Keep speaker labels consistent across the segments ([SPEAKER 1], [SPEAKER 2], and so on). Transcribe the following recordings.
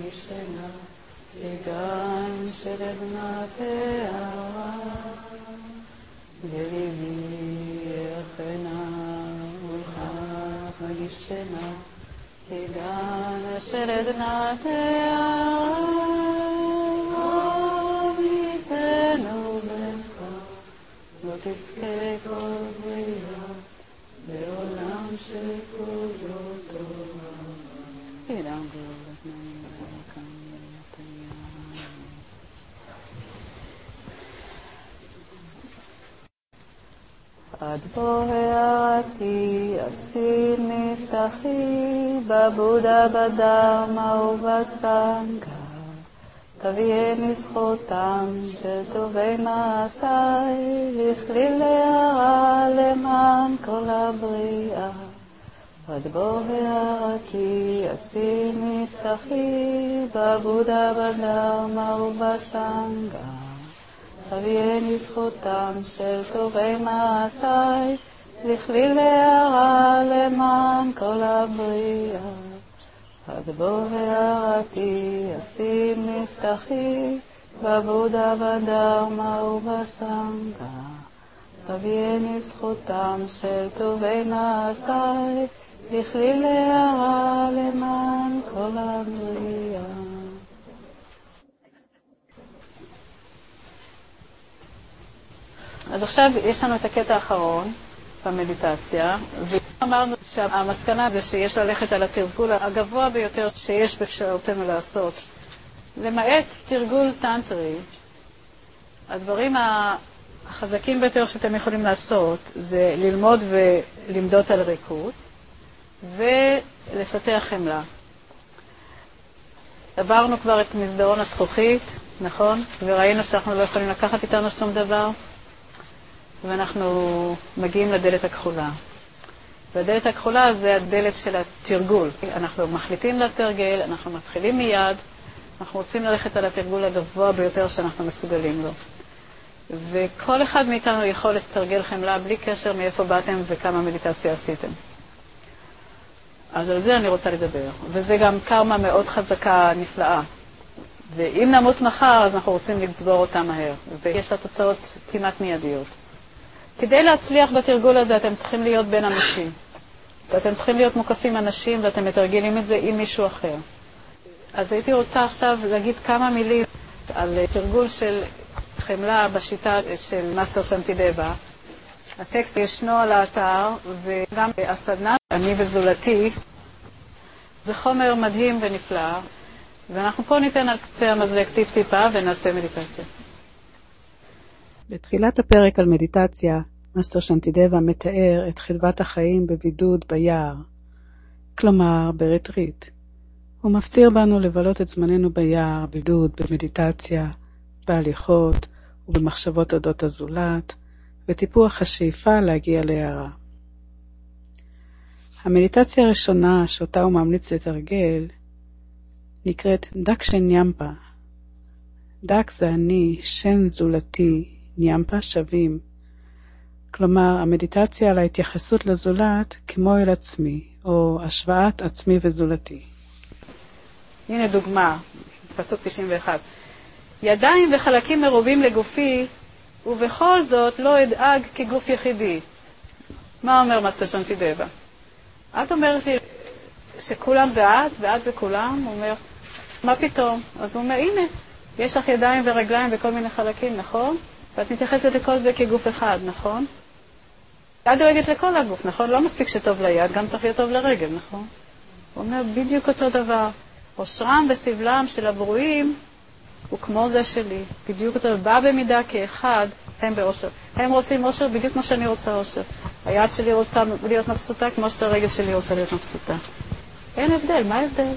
[SPEAKER 1] ישנה, לגן של אדמתיה, בליבי יחנה ולך ישנה, לגן של אדמתיה, אביתנו בך, לא תזכה כל בריאה, בעולם שכולו טובה. אילם גאולת נאמר כאן לתיה. עד בוא הערתי, אסיל נפתחי, בבודה בדרמה ובסנגה, תביאני זכותם של טובי מעשיי, לכליל להרע למען כל הבריאה. עד בוא הערתי, אסיל נפתחי, בבודה בדרמה ובסנגה, תביאני זכותם של טובי מעשיי, לכליל להרע למען כל הבריאה. עד בוא הערתי, אסיל נפתחי, בבודה בדרמה ובסנגה, תביאני זכותם של טובי מעשיי, לכליל להרע למען כל הבריאה. אז עכשיו יש לנו את הקטע האחרון במדיטציה, ואמרנו שהמסקנה זה שיש ללכת על התרגול הגבוה ביותר שיש באפשרותנו לעשות. למעט תרגול טנטרי, הדברים החזקים ביותר שאתם יכולים לעשות זה ללמוד ולמדוד על ריקות ולפתח חמלה. עברנו כבר את מסדרון הזכוכית, נכון? וראינו שאנחנו לא יכולים לקחת איתנו שום דבר, ואנחנו מגיעים לדלת הכחולה. והדלת הכחולה זה הדלת של התרגול. אנחנו מחליטים לתרגל, אנחנו מתחילים מיד, אנחנו רוצים ללכת על התרגול הגבוה ביותר שאנחנו מסוגלים לו. וכל אחד מאיתנו יכול לתרגל חמלה בלי קשר מאיפה באתם וכמה מדיטציה עשיתם. אז על זה אני רוצה לדבר. וזה גם קרמה מאוד חזקה, נפלאה. ואם נמות מחר, אז אנחנו רוצים לצבור אותה מהר. ויש לה תוצאות כמעט מיידיות. כדי להצליח בתרגול הזה, אתם צריכים להיות בין אנשים. ואתם צריכים להיות מוקפים אנשים, ואתם מתרגלים את זה עם מישהו אחר. אז הייתי רוצה עכשיו להגיד כמה מילים על תרגול של חמלה בשיטה של מאסטר שנטידבה. הטקסט ישנו על האתר, וגם הסדנה, אני וזולתי, זה חומר מדהים ונפלא, ואנחנו פה ניתן על קצה המזלג טיפ-טיפה ונעשה מדיטציה. בתחילת הפרק על מדיטציה, מאסטר שנטידבה מתאר את חדוות החיים בבידוד ביער, כלומר ברטריט. הוא מפציר בנו לבלות את זמננו ביער, בבידוד, במדיטציה, בהליכות ובמחשבות אודות הזולת, וטיפוח השאיפה להגיע להערה. המדיטציה הראשונה שאותה הוא ממליץ לתרגל נקראת דק שניאמפה. דק זה אני, שן זולתי, ניאמפה שווים. כלומר, המדיטציה על ההתייחסות לזולת כמו אל עצמי, או השוואת עצמי וזולתי. הנה דוגמה, פסוק 91. ידיים וחלקים מרובים לגופי, ובכל זאת לא אדאג כגוף יחידי. מה אומר מאסטר שנטידבה? את אומרת לי שכולם זה את ואת זה כולם? הוא אומר, מה פתאום? אז הוא אומר, הנה, יש לך ידיים ורגליים וכל מיני חלקים, נכון? ואת מתייחסת לכל זה כגוף אחד, נכון? את דואגת לכל הגוף, נכון? לא מספיק שטוב ליד, גם צריך להיות טוב לרגל, נכון? הוא אומר, בדיוק אותו דבר. אושרם וסבלם של הברואים הוא כמו זה שלי. בדיוק אותו, בא במידה כאחד, הם באושר. הם רוצים אושר בדיוק כמו שאני רוצה אושר. היד שלי רוצה להיות מבסוטה כמו שהרגל שלי רוצה להיות מבסוטה. אין הבדל, מה ההבדל?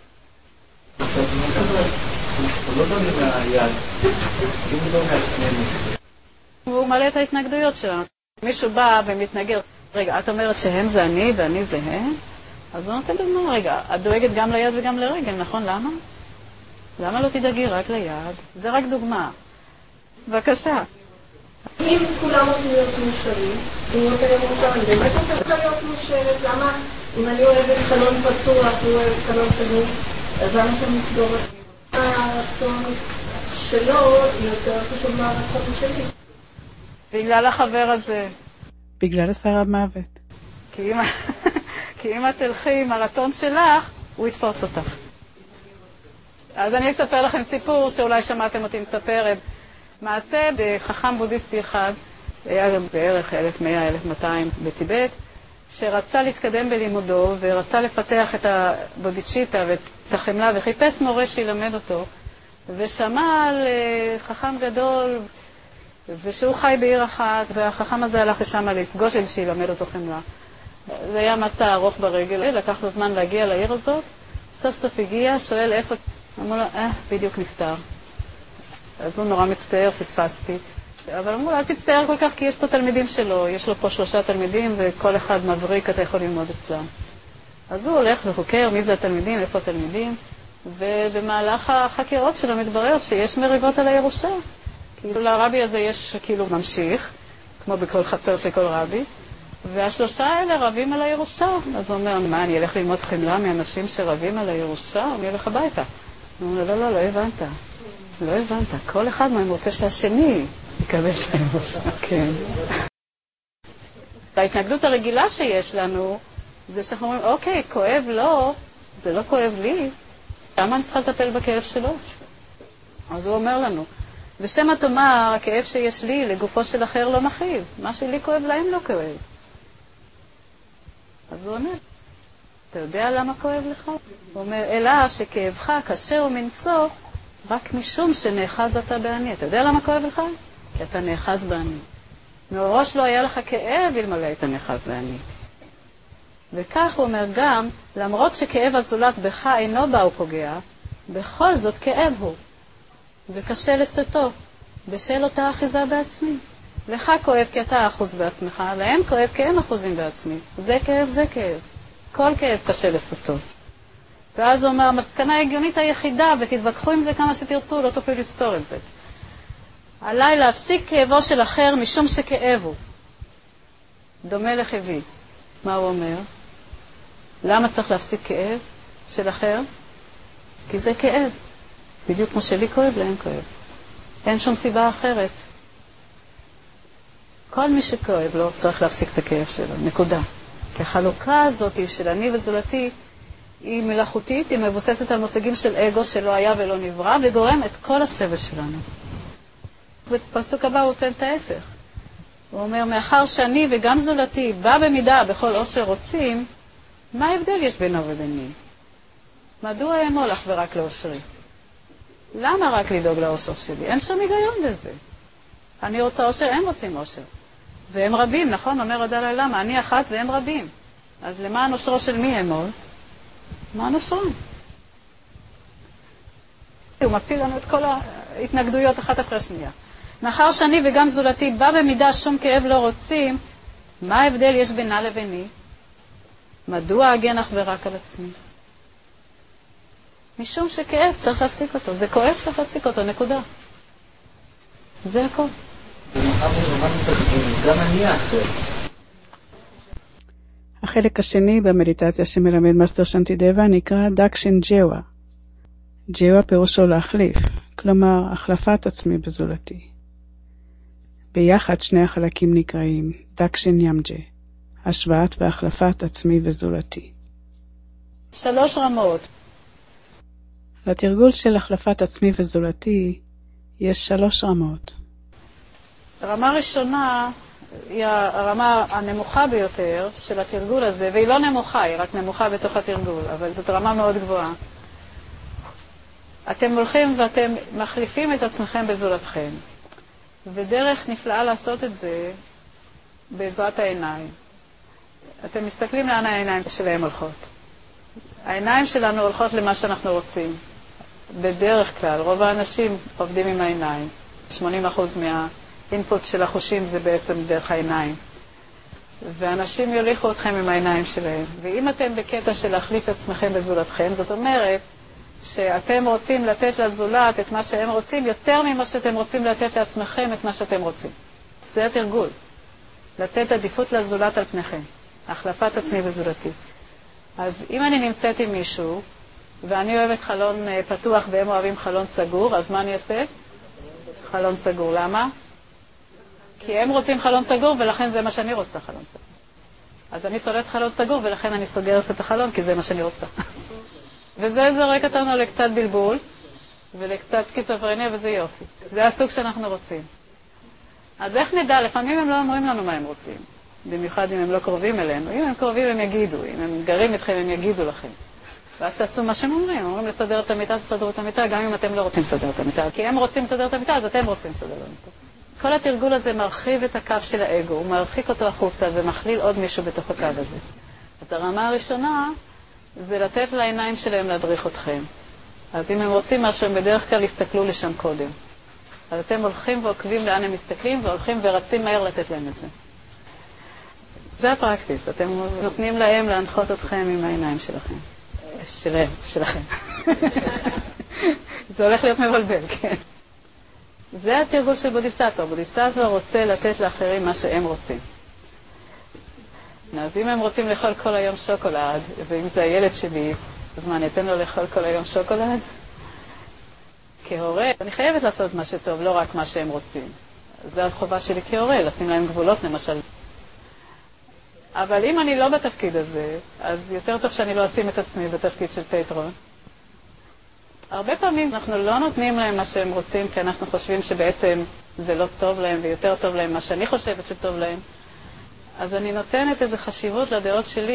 [SPEAKER 2] הוא לא דומה מהיד, הוא לא מעצמנו.
[SPEAKER 1] הוא מלא את ההתנגדויות שלנו. מישהו בא ומתנגד, רגע, את אומרת שהם זה אני ואני זה הם? אז הוא נותן דוגמה, רגע, את דואגת גם ליד וגם לרגל, נכון? למה? למה לא תדאגי רק ליד? זה רק דוגמה. בבקשה.
[SPEAKER 3] אם כולם רוצים להיות מאושרים, אם רוצה להיות מאושר, אני באמת רוצה להיות מאושרת, למה אם אני אוהבת חלון פתוח, הוא אוהב חלון סגור? אז למה אתה מסגור את זה? הרצון שלו יותר חשוב מהרצון שלי.
[SPEAKER 4] בגלל החבר הזה.
[SPEAKER 1] בגלל השר המוות.
[SPEAKER 4] כי אם את תלכי עם הרצון שלך, הוא יתפוס אותך. אז אני אספר לכם סיפור שאולי שמעתם אותי מספרת. מעשה בחכם בודהיסטי אחד, היה בערך 1100-1200 בטיבט, שרצה להתקדם בלימודו ורצה לפתח את הבודיצ'יטה ואת החמלה וחיפש מורה שילמד אותו, ושמע על חכם גדול ושהוא חי בעיר אחת, והחכם הזה הלך לשם לפגוש אל שילמד אותו חמלה. זה היה מסע ארוך ברגל, לקח לו זמן להגיע לעיר הזאת, סוף סוף הגיע, שואל איפה, אמרו לו, בדיוק נפטר. אז הוא נורא מצטער, פספסתי. אבל אמרו לו, אל תצטער כל כך, כי יש פה תלמידים שלו, יש לו פה 3 תלמידים, וכל אחד מבריק, אתה יכול ללמוד אצלם. אז הוא הולך וחוקר מי זה התלמידים, איפה התלמידים, ובמהלך החקירות שלו מתברר שיש מריבות על הירושה. כאילו לרבי הזה יש כאילו ממשיך, כמו בכל חצר של כל רבי, וה3 האלה רבים על הירושה. אז הוא אומר, מה, אני אלך ללמוד חמלה מאנשים שרבים על הירושה? אני אלך הביתה. הוא אומר, לא הבנת. לא הבנת. כל אחד מהם רוצה שהשני יקבל את הירושה. כן. ההתנגדות הרגילה שיש לנו, זה שאנחנו אומרים, אוקיי, כואב לו, זה לא כואב לי. למה אני צריכה לטפל בכאב שלו? אז הוא אומר לנו, ושמה תאמר, הכאב שיש לי לגופו של אחר לא מכאיב. מה שלי כואב להם לא כואב. אז הוא אומר, אתה יודע למה כואב לך? הוא אומר, אלא שכאבך קשה ומנשוא, רק משום שנאחז אתה בעני. אתה יודע למה כואב לך? כי אתה נאחז בעני. מראש לא היה לך כאב אלמלא היית נאחז בעני. וכך הוא אומר גם, למרות שכאב הזולת בך אינו בא ופוגע, בכל זאת כאב הוא. וקשה לשאתו, בשל אותה אחיזה בעצמי. לך כואב כי אתה אחוז בעצמך, להם כואב כי הם אחוזים בעצמי. זה כאב, זה כאב. כל כאב קשה לשאתו. ואז הוא אומר, המסקנה ההגיונית היחידה, ותתווכחו עם זה כמה שתרצו, לא תוכלו לסתור את זה. עליי להפסיק כאבו של אחר משום שכאב הוא. דומה לכאבי. מה הוא אומר? למה צריך להפסיק כאב של אחר? כי זה כאב. בדיוק כמו שלי כואב, להם כואב. אין שום סיבה אחרת. כל מי שכואב לו צריך להפסיק את הכאב שלו, נקודה. כי החלוקה הזאת של אני וזולתי היא מלאכותית, היא מבוססת על מושגים של אגו שלא היה ולא נברא, וגורם את כל הסבל שלנו. בפסוק הבא הוא נותן את ההפך. הוא אומר, מאחר שאני וגם זולתי בא במידה בכל אושר רוצים, מה ההבדל יש בינו וביני? מדוע אמול אך ורק לאושרי? למה רק לדאוג לאושר שלי? אין שום היגיון בזה. אני רוצה אושר, הם רוצים אושר. והם רבים, נכון? אומר הדלי למה? אני אחת והם רבים. אז למען אושרו של מי אמול? למען אושרם. הוא מפיל לנו את כל ההתנגדויות אחת אחרי השנייה. מאחר שאני וגם זולתי בא במידה שום כאב לא רוצים, מה ההבדל יש בינה לביני? מדוע אגן אך ורק על עצמי? משום שכאב צריך להפסיק אותו. זה כואב, צריך להפסיק אותו, נקודה. זה הכל.
[SPEAKER 2] גם אני אחר.
[SPEAKER 1] החלק השני במדיטציה שמלמד מאסטר שנטידבה נקרא דקשן ג'יווה. ג'יווה פירושו להחליף, כלומר החלפת עצמי בזולתי. ביחד שני החלקים נקראים דקשן ימג'ה, השוואת והחלפת עצמי וזולתי.
[SPEAKER 4] 3 רמות.
[SPEAKER 1] לתרגול של החלפת עצמי וזולתי יש 3 רמות.
[SPEAKER 4] הרמה הראשונה היא הרמה הנמוכה ביותר של התרגול הזה, והיא לא נמוכה, היא רק נמוכה בתוך התרגול, אבל זאת רמה מאוד גבוהה. אתם הולכים ואתם מחליפים את עצמכם בזולתכם, ודרך נפלאה לעשות את זה בעזרת העיניים. אתם מסתכלים לאן העיניים שלהם הולכות. העיניים שלנו הולכות למה שאנחנו רוצים. בדרך כלל, רוב האנשים עובדים עם העיניים. 80% מהאינפוט של החושים זה בעצם דרך העיניים. ואנשים יוליכו אתכם עם העיניים שלהם. ואם אתם בקטע של להחליף את עצמכם בזולתכם, זאת אומרת שאתם רוצים לתת לזולת את מה שהם רוצים, יותר ממה שאתם רוצים לתת לעצמכם את מה שאתם רוצים. זה התרגול. לתת עדיפות לזולת על פניכם. החלפת עצמי וזולתי. אז אם אני נמצאת עם מישהו, ואני אוהבת חלון פתוח והם אוהבים חלון סגור, אז מה אני אעשה? חלון סגור. למה? כי הם רוצים חלון סגור ולכן זה מה שאני רוצה, חלון סגור. אז אני סוללת חלון סגור ולכן אני סוגרת את החלון כי זה מה שאני רוצה. וזה זורק אותנו לקצת בלבול ולקצת סכיזופרניה וזה יופי. זה הסוג שאנחנו רוצים. אז איך נדע? לפעמים הם לא אומרים לנו מה הם רוצים. במיוחד אם הם לא קרובים אלינו. אם הם קרובים הם יגידו, אם הם גרים איתכם הם יגידו לכם. ואז תעשו מה שהם אומרים. אומרים לסדר את המיטה, תסדרו את המיטה, גם אם אתם לא רוצים לסדר את המיטה. כי הם רוצים לסדר את המיטה, אז אתם רוצים לסדר את המיטה. כל התרגול הזה מרחיב את הקו של האגו, הוא מרחיק אותו החוצה ומכליל עוד מישהו בתוך הקו הזה. אז הרמה הראשונה זה לתת לעיניים שלהם להדריך אתכם. אז אם הם רוצים משהו, הם בדרך כלל יסתכלו לשם קודם. אז אתם הולכים ועוקבים לאן הם מסתכלים, והולכים ורצים מהר לתת להם את זה. זה הפרקטיס, אתם נותנים להם להנחות אתכם עם העיניים שלכם. שלכם. זה הולך להיות מבלבל, כן. זה התרגול של בודיסטווה. בודיסטווה רוצה לתת לאחרים מה שהם רוצים. אז אם הם רוצים לאכול כל היום שוקולד, ואם זה הילד שלי, אז מה, אני אתן לו לאכול כל היום שוקולד? כהורה, אני חייבת לעשות מה שטוב, לא רק מה שהם רוצים. זו החובה שלי כהורה, לשים להם גבולות למשל. אבל אם אני לא בתפקיד הזה, אז יותר טוב שאני לא אשים את עצמי בתפקיד של פטרון. הרבה פעמים אנחנו לא נותנים להם מה שהם רוצים, כי אנחנו חושבים שבעצם זה לא טוב להם, ויותר טוב להם מה שאני חושבת שטוב להם. אז אני נותנת איזו חשיבות לדעות שלי.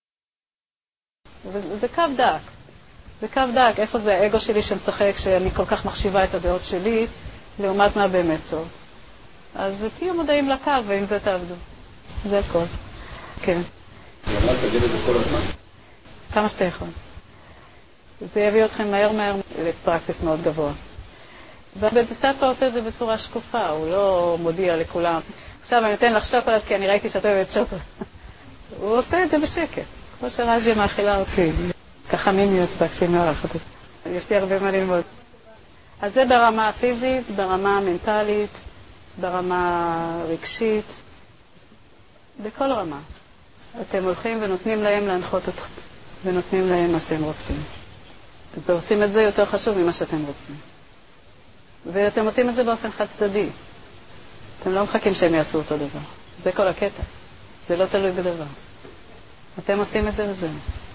[SPEAKER 4] וזה קו דק. זה קו דק, איפה זה האגו שלי שמשחק, שאני כל כך מחשיבה את הדעות שלי, לעומת מה באמת טוב. אז תהיו מודעים לקו, ועם זה תעבדו. זה הכל. כן.
[SPEAKER 2] למה תגיד את זה כל הזמן?
[SPEAKER 4] כמה שאתה יכול. זה יביא אתכם מהר לפרקטיס מאוד גבוה. ובודיסטווה עושה את זה בצורה שקופה, הוא לא מודיע לכולם. עכשיו אני אתן לך שוקולד כי אני ראיתי שאת אוהבת שוקולד. הוא עושה את זה בשקט, כמו שרזיה מאכילה אותי. ככה מימיות כשהיא מערכת. יש לי הרבה מה ללמוד. אז זה ברמה הפיזית, ברמה המנטלית, ברמה רגשית, בכל רמה. אתם הולכים ונותנים להם להנחות אתכם, ונותנים להם מה שהם רוצים. ועושים את זה יותר חשוב ממה שאתם רוצים. ואתם עושים את זה באופן חד צדדי. אתם לא מחכים שהם יעשו אותו דבר. זה כל הקטע. זה לא תלוי בדבר. אתם עושים את זה וזה.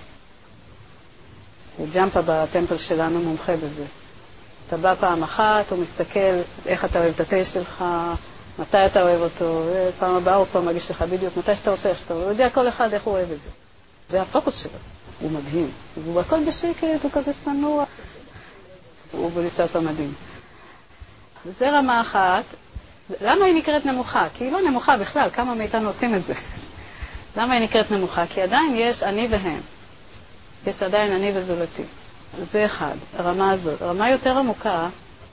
[SPEAKER 4] ג'מפה בטמפל שלנו מומחה בזה. אתה בא פעם אחת, הוא מסתכל איך אתה אוהב את התה שלך, מתי אתה אוהב אותו, פעם הבאה הוא פה מגיש לך בדיוק, מתי שאתה רוצה, איך שאתה אוהב. הוא יודע כל אחד איך הוא אוהב את זה. זה הפוקוס שלו. הוא מדהים. הוא הכל בשקט, הוא כזה צנוע. הוא בודיסטווה מדהים. זה רמה אחת. למה היא נקראת נמוכה? כי היא לא נמוכה בכלל, כמה מאיתנו עושים את זה. למה היא נקראת נמוכה? כי עדיין יש אני והם. יש עדיין אני וזולתי. זה אחד, הרמה הזאת. הרמה יותר עמוקה,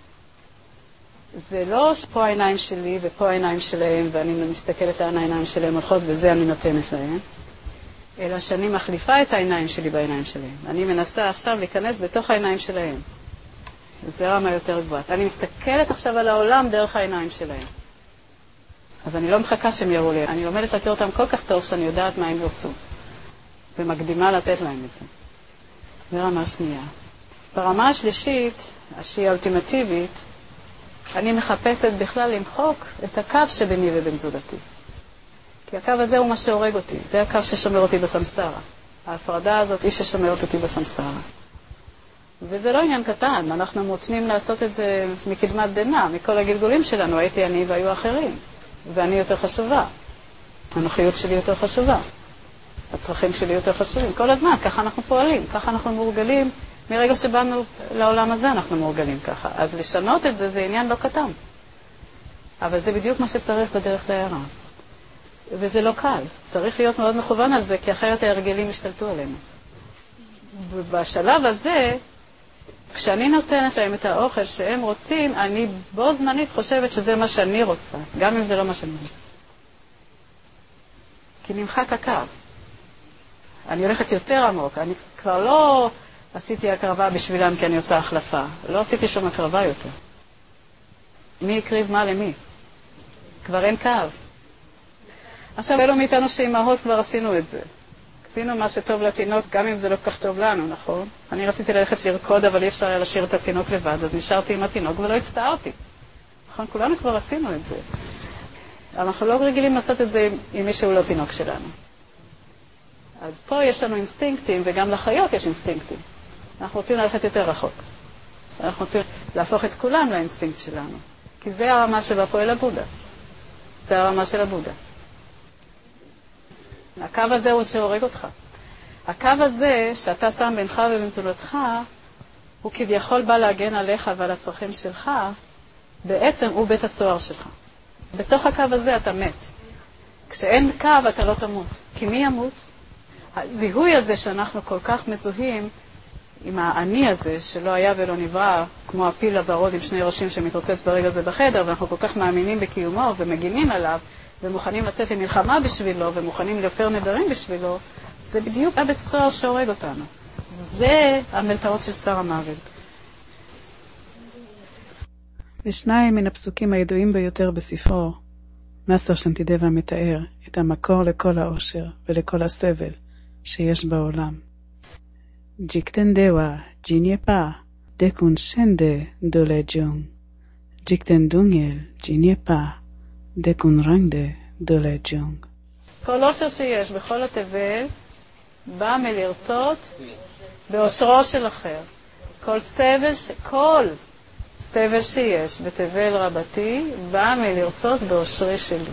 [SPEAKER 4] זה לא שפה העיניים שלי ופה העיניים שלהם, ואני מסתכלת לאן העיניים שלהם הולכות וזה אני נותנת להם, אלא שאני מחליפה את העיניים שלי בעיניים שלהם. אני מנסה עכשיו להיכנס בתוך העיניים שלהם. זה רמה יותר גבוהה. אני מסתכלת עכשיו על העולם דרך העיניים שלהם. אז אני לא מחכה שהם יראו לי. אני לומדת להכיר אותם כל כך טוב שאני יודעת מה הם ירצו. ומקדימה לתת להם את זה. זה רמה שנייה. ברמה השלישית, שהיא האולטימטיבית, אני מחפשת בכלל למחוק את הקו שביני ובין זולתי. כי הקו הזה הוא מה שהורג אותי. זה הקו ששומר אותי בסמסרה. ההפרדה הזאת היא ששומרת אותי בסמסרה. וזה לא עניין קטן, אנחנו מותנים לעשות את זה מקדמת דנא, מכל הגלגולים שלנו, הייתי אני והיו אחרים, ואני יותר חשובה, הנוחיות שלי יותר חשובה, הצרכים שלי יותר חשובים, כל הזמן, ככה אנחנו פועלים, ככה אנחנו מורגלים, מרגע שבאנו לעולם הזה אנחנו מורגלים ככה, אז לשנות את זה זה עניין לא קטן, אבל זה בדיוק מה שצריך בדרך להערה, וזה לא קל, צריך להיות מאוד מכוון על זה, כי אחרת ההרגלים ישתלטו עלינו. ובשלב הזה, כשאני נותנת להם את האוכל שהם רוצים, אני בו זמנית חושבת שזה מה שאני רוצה, גם אם זה לא מה שאני רוצה. כי נמחק הקו. אני הולכת יותר עמוק, אני כבר לא עשיתי הקרבה בשבילם כי אני עושה החלפה. לא עשיתי שום הקרבה יותר. מי הקריב מה למי? כבר אין קו. עכשיו אלו מאיתנו שאימהות כבר עשינו את זה. עשינו מה שטוב לתינוק, גם אם זה לא כך טוב לנו, נכון? אני רציתי ללכת לרקוד, אבל אי אפשר היה לשאיר את התינוק לבד, אז נשארתי עם התינוק ולא הצטערתי. נכון? כולנו כבר עשינו את זה. אנחנו לא רגילים לעשות את זה עם מי שהוא לא תינוק שלנו. אז פה יש לנו אינסטינקטים, וגם לחיות יש אינסטינקטים. אנחנו רוצים ללכת יותר רחוק. אנחנו רוצים להפוך את כולם לאינסטינקט שלנו. כי זה הרמה שבה פועל הבודה. זה הרמה של הבודה. הקו הזה הוא שהורג אותך. הקו הזה שאתה שם בינך ובין זולתך, הוא כביכול בא להגן עליך ועל הצרכים שלך, בעצם הוא בית הסוהר שלך. בתוך הקו הזה אתה מת. כשאין קו אתה לא תמות. כי מי ימות? הזיהוי הזה שאנחנו כל כך מזוהים עם האני הזה שלא היה ולא נברא, כמו הפיל הוורוד עם שני ראשים שמתרוצץ ברגע זה בחדר, ואנחנו כל כך מאמינים בקיומו ומגינים עליו, ומוכנים לצאת למלחמה בשבילו, ומוכנים להפר נדרים בשבילו, זה בדיוק הבית סוהר שהורג אותנו. זה המלתעות של שר המוות.
[SPEAKER 1] ושניים מן הפסוקים הידועים ביותר בספרו, מסר שנתידבה מתאר את המקור לכל האושר ולכל הסבל שיש בעולם. ג'יקטן דווה ג'ינייפה דקון שנדה דולה ג'ונג. ג'יקטן דונגל ג'ינייפה דקון רנגדה דולה ג'ונג.
[SPEAKER 4] כל אושר שיש בכל התבל בא מלרצות באושרו של אחר. כל סבל שיש בתבל רבתי בא מלרצות באושרי שלי.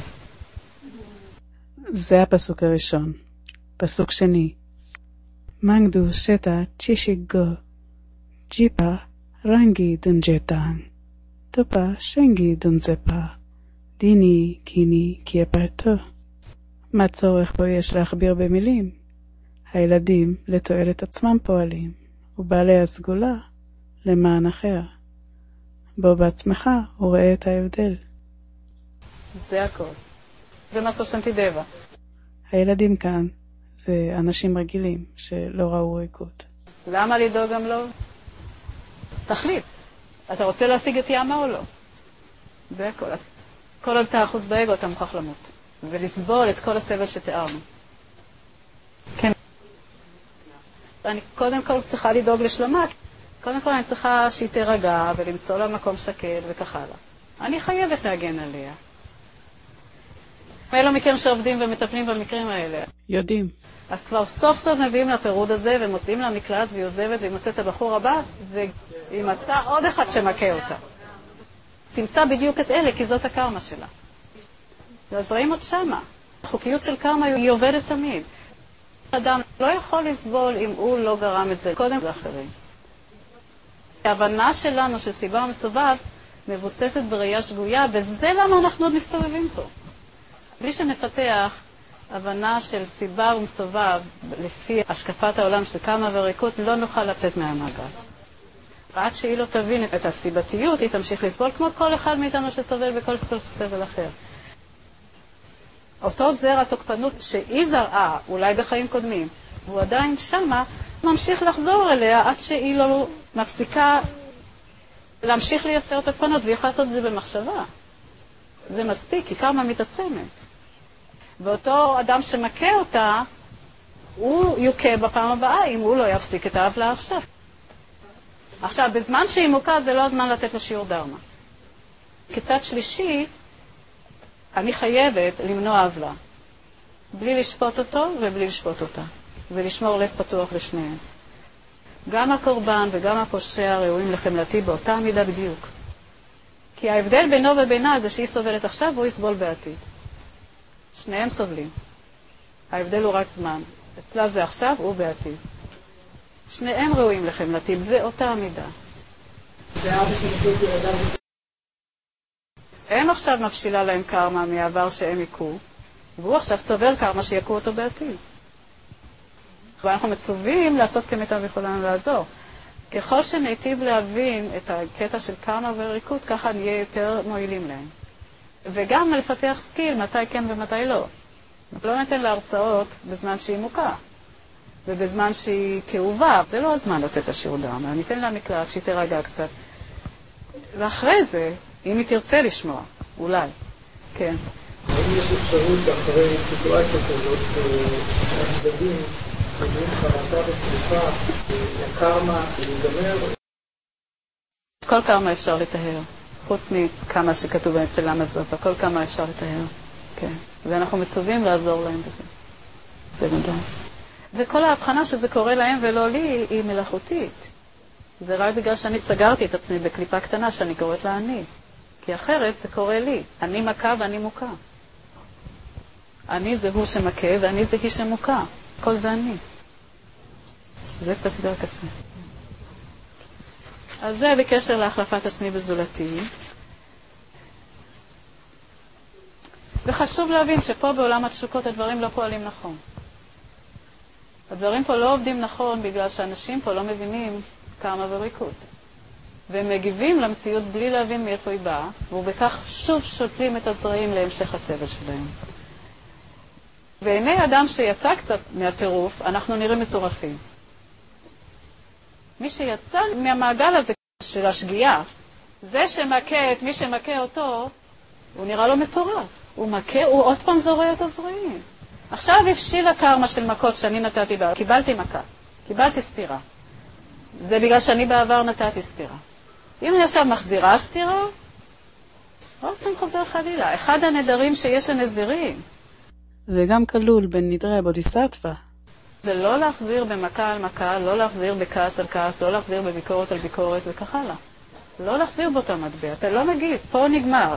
[SPEAKER 1] זה הפסוק הראשון. פסוק שני. מנגדו שטה צ'ישיגו ג'יפה רנגי דונג'טן טופה שנגי דונזפה דיני קיני קייפרטו. מה צורך פה יש להכביר במילים? הילדים לתועלת עצמם פועלים, ובעלי הסגולה למען אחר. בו בעצמך וראה את ההבדל.
[SPEAKER 4] זה הכל. זה מסר שנתידבה.
[SPEAKER 1] הילדים כאן זה אנשים רגילים שלא ראו ריקות.
[SPEAKER 4] למה לדאוג גם לא? תחליט. אתה רוצה להשיג את ימה או לא? זה הכל. כל עוד אתה אחוז באגו אתה מוכרח למות. ולסבול את כל הסבל שתיארנו. כן. אני קודם כל צריכה לדאוג לשלמה. קודם כל אני צריכה שהיא תרגע ולמצוא לה מקום שקט וכך הלאה. אני חייבת להגן עליה. אלו מכם שעובדים ומטפלים במקרים האלה.
[SPEAKER 1] יודעים.
[SPEAKER 4] אז כבר סוף סוף מביאים לפירוד הזה ומוצאים לה מקלט והיא עוזבת והיא מוצאת את הבחור הבא והיא מצאה עוד אחד שמכה אותה. תמצא בדיוק את אלה כי זאת הקרמה שלה. אז רואים עוד שמה. החוקיות של קרמה היא עובדת תמיד. אדם לא יכול לסבול אם הוא לא גרם את זה קודם לאחרים. ההבנה שלנו של סיבה ומסובב מבוססת בראייה שגויה, וזה למה אנחנו עוד מסתובבים פה. בלי שנפתח הבנה של סיבה ומסובב לפי השקפת העולם של קרמה וריקות, לא נוכל לצאת מהמעגל. עד שהיא לא תבין את הסיבתיות, היא תמשיך לסבול כמו כל אחד מאיתנו שסובל בכל סבל אחר. אותו זרע תוקפנות שהיא זרעה, אולי בחיים קודמים, והוא עדיין שמה, ממשיך לחזור אליה עד שהיא לא מפסיקה להמשיך לייצר תוקפנות, והיא יכולה לעשות את זה במחשבה. זה מספיק, כי קרמה מתעצמת. ואותו אדם שמכה אותה, הוא יוקה בפעם הבאה אם הוא לא יפסיק את העוולה עכשיו. עכשיו, בזמן שהיא מוכה זה לא הזמן לתת לו שיעור דרמה. כצד שלישי, אני חייבת למנוע עוולה. בלי לשפוט אותו ובלי לשפוט אותה. ולשמור לב פתוח לשניהם. גם הקורבן וגם הפושע ראויים לחמלתי באותה מידה בדיוק. כי ההבדל בינו ובינה זה שהיא סובלת עכשיו והוא יסבול בעתיד. שניהם סובלים. ההבדל הוא רק זמן. אצלה זה עכשיו, הוא בעתיד. שניהם ראויים לחמלתי באותה המידה. הם עכשיו מפשילה להם קרמה מהעבר שהם יקו, והוא עכשיו צובר קרמה שיקו אותו בעתיד. ואנחנו מצווים לעשות כמיטב יכולנו לעזור. ככל שניטיב להבין את הקטע של קרמה וריקות, ככה נהיה יותר מועילים להם. וגם לפתח סקיל, מתי כן ומתי לא. לא ניתן להרצאות בזמן שהיא מוכה, ובזמן שהיא כאובה. זה לא הזמן לתת השיעור דרמה. ניתן לה מקלט שהיא תרגע קצת. ואחרי זה, אם היא תרצה לשמוע, אולי. כן.
[SPEAKER 2] האם יש אפשרות אחרי סיטואציה כזאת, הצדדים
[SPEAKER 5] חגים, חרטה ושריפה, הקרמה, להיגמר.
[SPEAKER 4] כל קרמה אפשר לטהר, חוץ מכמה שכתוב אצל המזופה, כל קרמה אפשר לטהר. כן. ואנחנו מצווים לעזור להם בזה. זה מדהים. וכל ההבחנה שזה קורה להם ולא לי היא מלאכותית. זה רק בגלל שאני סגרתי את עצמי בקליפה קטנה שאני קוראת לה אני. כי אחרת זה קורה לי. אני מכה ואני מוכה. אני זה הוא שמכה ואני זה היא שמוכה. כל זה אני. זה קצת יותר קשה. אז זה בקשר להחלפת עצמי בזולתי. וחשוב להבין שפה בעולם התשוקות הדברים לא פועלים נכון. הדברים פה לא עובדים נכון בגלל שאנשים פה לא מבינים קרמה וריקות. והם מגיבים למציאות בלי להבין מאיפה היא באה, ובכך שוב שותלים את הזרעים להמשך הסבל שלהם. בעיני אדם שיצא קצת מהטירוף, אנחנו נראים מטורפים. מי שיצא מהמעגל הזה של השגיאה, זה שמכה את מי שמכה אותו, הוא נראה לו מטורף. הוא מכה, הוא עוד פעם זורע את הזרעים. עכשיו הבשיל הקרמה של מכות שאני נתתי בה. קיבלתי מכה, קיבלתי סתירה. זה בגלל שאני בעבר נתתי סתירה. אם אני עכשיו מחזירה סתירה, עוד פעם חוזר חלילה. אחד הנדרים שיש לנזירים.
[SPEAKER 1] וגם כלול בין נדרי הבודיסטווה.
[SPEAKER 4] זה לא להחזיר במכה על מכה, לא להחזיר בכעס על כעס, לא להחזיר בביקורת על ביקורת וכך הלאה. לא להחזיר באותה מטבע, אתה לא מגיב, פה נגמר.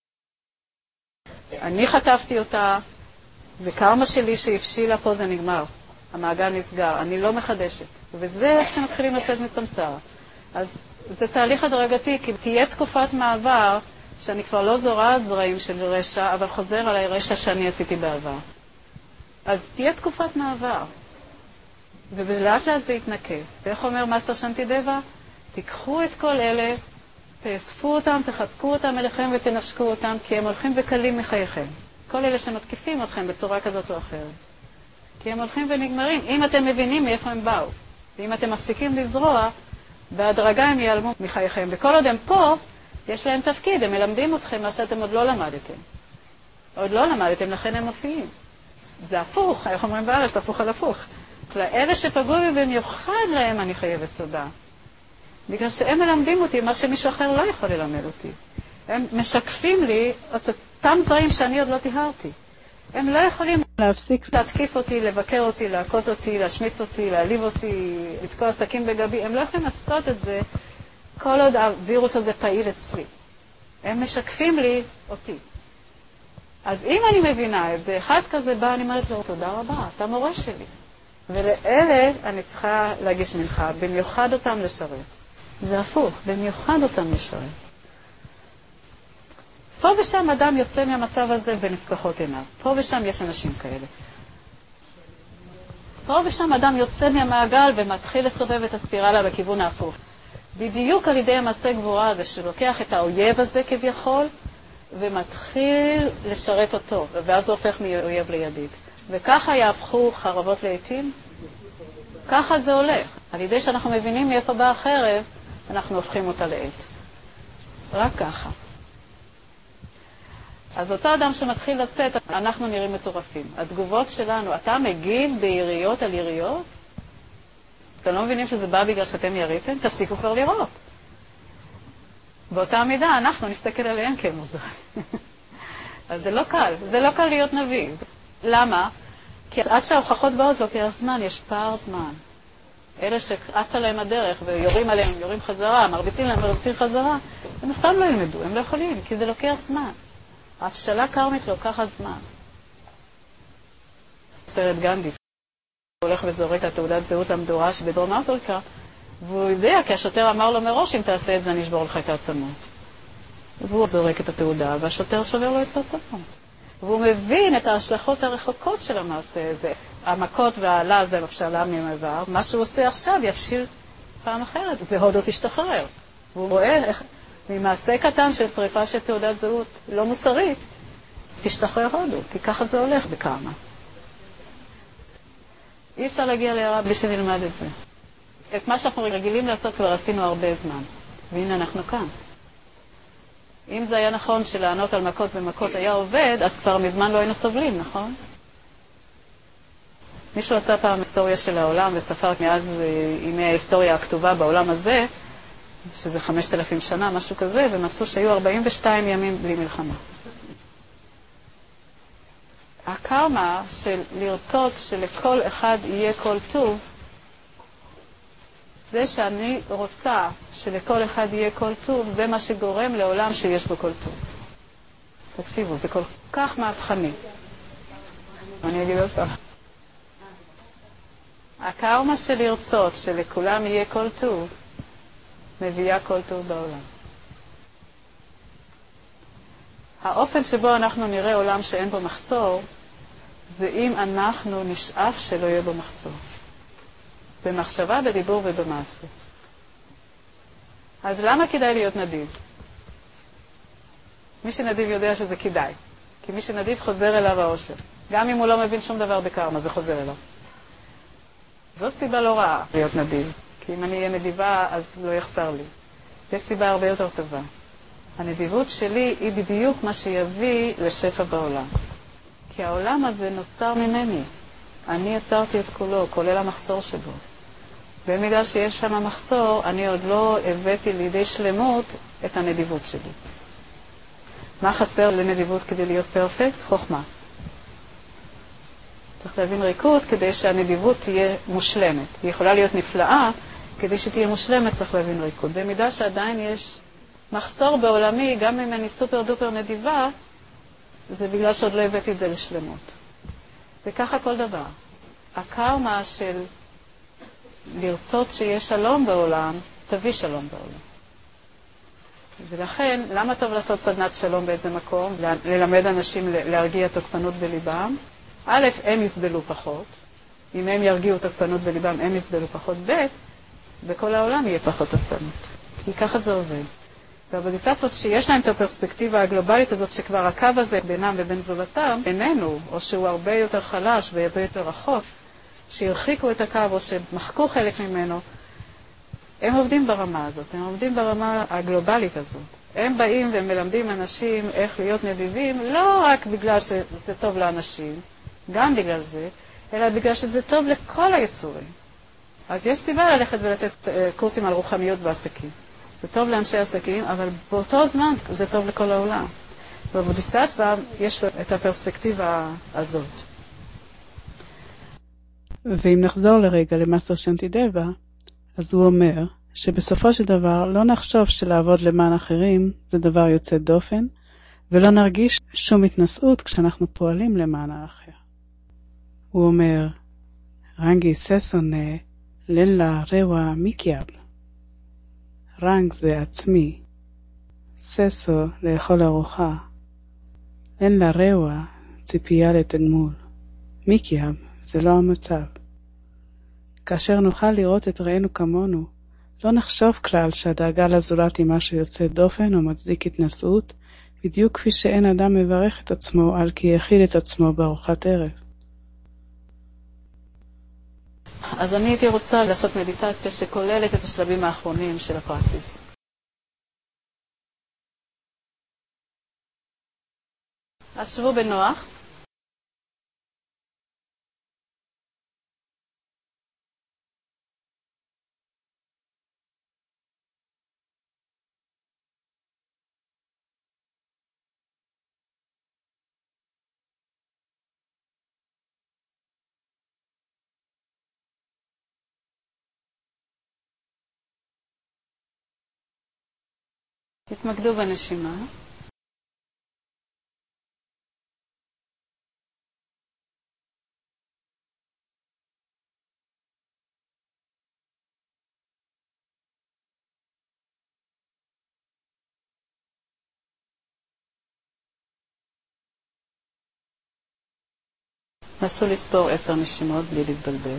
[SPEAKER 4] אני חטפתי אותה, זה קרמה שלי שהפשילה, פה זה נגמר. המעגל נסגר, אני לא מחדשת. וזה איך שמתחילים לצאת מסמסרה. אז זה תהליך הדרגתי, כי תהיה תקופת מעבר שאני כבר לא זורעת זרעים של רשע, אבל חוזר על הרשע שאני עשיתי בעבר. אז תהיה תקופת מעבר. ובלאט לאט זה יתנקה. ואיך אומר מאסטר שנטידבה? תיקחו את כל אלה, תאספו אותם, תחבקו אותם אליכם ותנשקו אותם, כי הם הולכים וקלים מחייכם. כל אלה שמתקיפים אתכם בצורה כזאת או אחרת. כי הם הולכים ונגמרים, אם אתם מבינים מאיפה הם באו. ואם אתם מפסיקים לזרוע, בהדרגה הם ייעלמו מחייכם. וכל עוד הם פה, יש להם תפקיד, הם מלמדים אתכם מה שאתם עוד לא למדתם. עוד לא למדתם, לכן הם מופיעים. זה הפוך, איך אומרים בארץ, הפוך על הפוך. לאלה שפגעו בי במיוחד להם אני חייבת תודה. בגלל שהם מלמדים אותי מה שמישהו אחר לא יכול ללמד אותי. הם משקפים לי את אותם זרעים שאני עוד לא תיהרתי. הם לא יכולים
[SPEAKER 1] להפסיק
[SPEAKER 4] להתקיף אותי, לבקר אותי, להכות אותי, להשמיץ אותי, להעליב אותי, לתקוע סכין בגבי. הם לא יכולים לעשות את זה כל עוד הווירוס הזה פעיל אצלי. הם משקפים לי אותי. אז אם אני מבינה את זה, אחד כזה בא, אני אומרת לו, תודה רבה, אתה מורה שלי. ולאלה אני צריכה להגיש מנחה, במיוחד אותם לשרת. זה הפוך, במיוחד אותם לשרת. פה ושם אדם יוצא מהמצב הזה ונפקחות עיניו. פה ושם יש אנשים כאלה. פה ושם אדם יוצא מהמעגל ומתחיל לסובב את הספירלה בכיוון ההפוך. בדיוק על ידי המעשה גבורה הזה, שלוקח את האויב הזה כביכול, ומתחיל לשרת אותו, ואז הוא הופך מאויב לידיד. וככה יהפכו חרבות לעתים. ככה זה הולך. על ידי שאנחנו מבינים מאיפה באה החרב, אנחנו הופכים אותה לעת. רק ככה. אז אותו אדם שמתחיל לצאת, אנחנו נראים מטורפים. התגובות שלנו, אתה מגיב ביריות על יריות? אתם לא מבינים שזה בא בגלל שאתם יריתם? תפסיקו כבר לראות. באותה מידה אנחנו נסתכל עליהם כמוזרים. אז זה לא קל. זה לא קל להיות נביא. למה? כי עד שההוכחות באות לוקח זמן, יש פער זמן. אלה שעשה להם הדרך ויורים עליהם, יורים חזרה, מרביצים להם, מרביצים חזרה, הם אף פעם לא ילמדו, הם לא יכולים, כי זה לוקח זמן. ההפשלה קרמית לוקחת זמן. סרט גנדי, הוא הולך וזורק את התעודת זהות למדורה שבדרום אפריקה, והוא יודע, כי השוטר אמר לו מראש, אם תעשה את זה, אני אשבור לך את העצמות. והוא זורק את התעודה, והשוטר שובר לו את העצמות. והוא מבין את ההשלכות הרחוקות של המעשה הזה. המכות והעלה זה הפשלה ממעבר. מה שהוא עושה עכשיו יפשיל פעם אחרת, והודו תשתחרר. והוא רואה איך ממעשה קטן של שריפה של תעודת זהות לא מוסרית, תשתחרר הודו, כי ככה זה הולך בקרמה. אי אפשר להגיע להירה בלי שנלמד את זה. את מה שאנחנו רגילים לעשות כבר עשינו הרבה זמן, והנה אנחנו כאן. אם זה היה נכון שלענות על מכות ומכות היה עובד, אז כבר מזמן לא היינו סובלים, נכון? מישהו עשה פעם היסטוריה של העולם וספר מאז ימי ההיסטוריה הכתובה בעולם הזה, שזה 5,000 שנה, משהו כזה, ומצאו שהיו 42 ימים בלי מלחמה. הקרמה של לרצות שלכל אחד יהיה כל טוב, זה שאני רוצה שלכל אחד יהיה כל טוב, זה מה שגורם לעולם שיש בו כל טוב. תקשיבו, זה כל כך מהפכני. אני אגיד עוד פעם. הקרמה של לרצות שלכולם יהיה כל טוב, מביאה כל טוב בעולם. האופן שבו אנחנו נראה עולם שאין בו מחסור, זה אם אנחנו נשאף שלא יהיה בו מחסור. במחשבה, בדיבור ובמעשה. אז למה כדאי להיות נדיב? מי שנדיב יודע שזה כדאי. כי מי שנדיב חוזר אליו האושר. גם אם הוא לא מבין שום דבר בקרמה, זה חוזר אליו. זאת סיבה לא רעה להיות נדיב. כי אם אני אהיה נדיבה, אז לא יחסר לי. יש סיבה הרבה יותר טובה. הנדיבות שלי היא בדיוק מה שיביא לשפע בעולם. כי העולם הזה נוצר ממני. אני יצרתי את כולו, כולל המחסור שבו. במידה שיש שם מחסור, אני עוד לא הבאתי לידי שלמות את הנדיבות שלי. מה חסר לנדיבות כדי להיות פרפקט? חוכמה. צריך להבין ריקות כדי שהנדיבות תהיה מושלמת. היא יכולה להיות נפלאה, כדי שתהיה מושלמת צריך להבין ריקות. במידה שעדיין יש מחסור בעולמי, גם אם אני סופר דופר נדיבה, זה בגלל שעוד לא הבאתי את זה לשלמות. וככה כל דבר. הקרמה של לרצות שיש שלום בעולם, תביא שלום בעולם. ולכן, למה טוב לעשות סדנת שלום באיזה מקום? ללמד אנשים להרגיע תוקפנות בליבם. א', הם יסבלו פחות. אם הם ירגיעו תוקפנות בליבם, הם יסבלו פחות. ב', בכל העולם יהיה פחות תוקפנות. כי ככה זה עובד. והבודיסטוות שיש להם את הפרספקטיבה הגלובלית הזאת, שכבר הקו הזה בינם ובין זולתם, איננו, או שהוא הרבה יותר חלש והרבה יותר רחוק, שהרחיקו את הקו או שמחקו חלק ממנו, הם עובדים ברמה הזאת, הם עובדים ברמה הגלובלית הזאת. הם באים ומלמדים אנשים איך להיות נדיבים, לא רק בגלל שזה טוב לאנשים, גם בגלל זה, אלא בגלל שזה טוב לכל היצורים. אז יש סיבה ללכת ולתת קורסים על רוחניות בעסקים. זה טוב לאנשי עסקים, אבל באותו זמן זה טוב לכל העולם. בבודיסטווה יש את הפרספקטיבה הזאת.
[SPEAKER 1] ואם נחזור לרגע למאסטר שנטידבה, אז הוא אומר שבסופו של דבר לא נחשוב שלעבוד למען אחרים זה דבר יוצא דופן, ולא נרגיש שום התנסות כשאנחנו פועלים למען האחר. הוא אומר, רנגי ססונה ללה רווה מיקיאב. רנג זה עצמי, ססו לאכול ארוחה, ללה רווה ציפייה לתגמול. מיקיאב זה לא המצב. כאשר נוכל לראות את רעינו כמונו, לא נחשוב כלל שהדאגה לזולת היא משהו יוצא דופן או מצדיק התנשאות, בדיוק כפי שאין אדם מברך את עצמו על כי יאכיל את עצמו בארוחת ערב.
[SPEAKER 4] אז אני הייתי רוצה לעשות מדיטציה שכוללת את השלבים האחרונים של הפרקטיס. אז שבו בנוח. תתמקדו בנשימה. נסו לספור 10 נשימות בלי להתבלבל.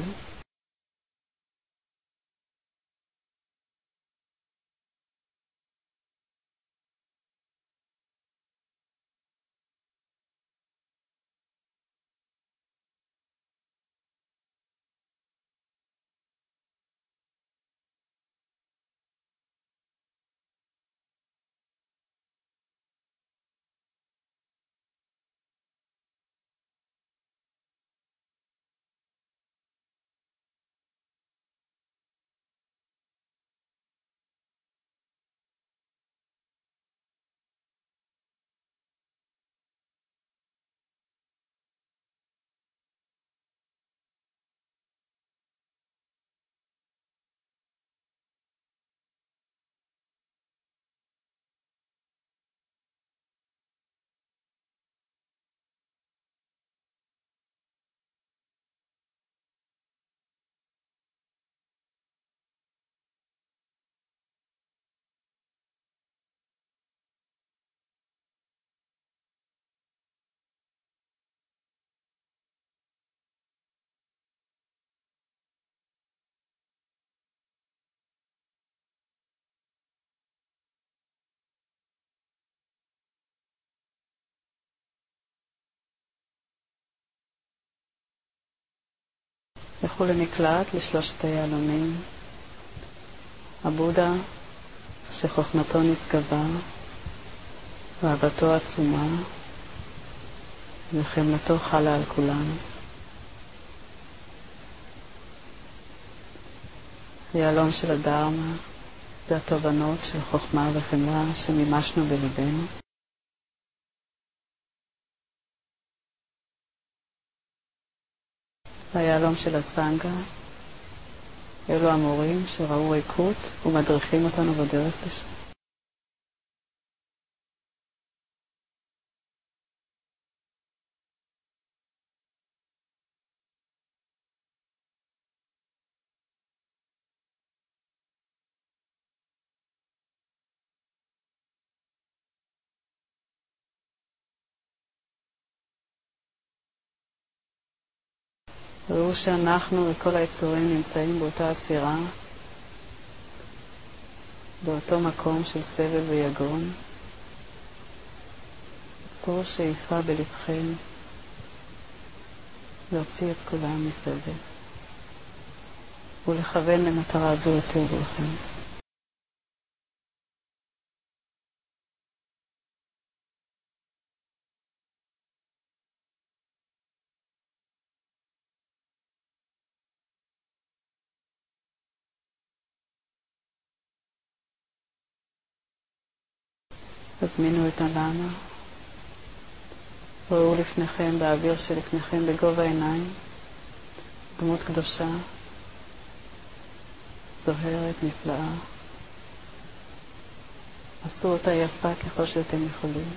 [SPEAKER 4] לכו למקלט לשלושת היהלומים. הבודה שחוכמתו נשגבה ואהבתו עצומה וחמלתו חלה על כולנו. היהלום של הדרמה זה התובנות של חוכמה וחמלה שמימשנו בליבנו. והיהלום של הסנגה, אלו המורים שראו ריקות ומדריכים אותנו בדרך לשם. ראו שאנחנו וכל היצורים נמצאים באותה הסירה, באותו מקום של סבל ויגון. עצרו שאיפה בלבכם להוציא את כולם מסבל ולכוון למטרה זו יותר לכם. הזמינו את הלמה, ראו לפניכם באוויר שלפניכם בגובה העיניים, דמות קדושה, זוהרת, נפלאה. עשו אותה יפה ככל שאתם יכולים.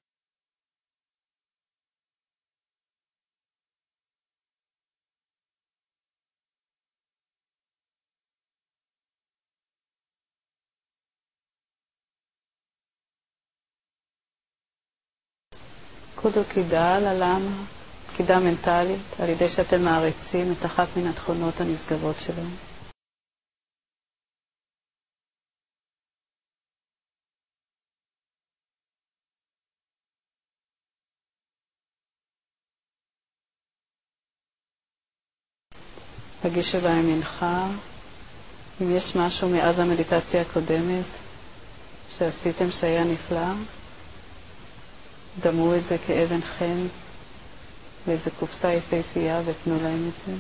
[SPEAKER 4] קודו קידה ללמה, קידה מנטלית, על ידי שאתם מעריצים את אחת מן התכונות הנשגבות שלהם. הגישו להם מנחה, אם יש משהו מאז המדיטציה הקודמת שעשיתם שהיה נפלא, דמו את זה כאבן חן באיזו קופסה יפהפייה ותנו להם את זה.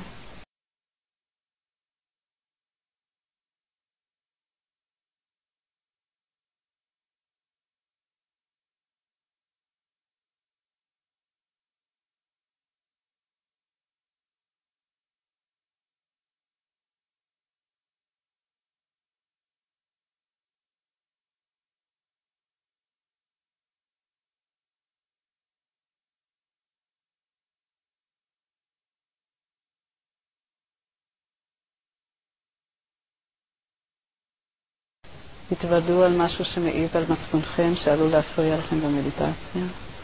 [SPEAKER 4] התוודעו על משהו שמעיב על מצפונכם שעלול להפריע לכם במדיטציה.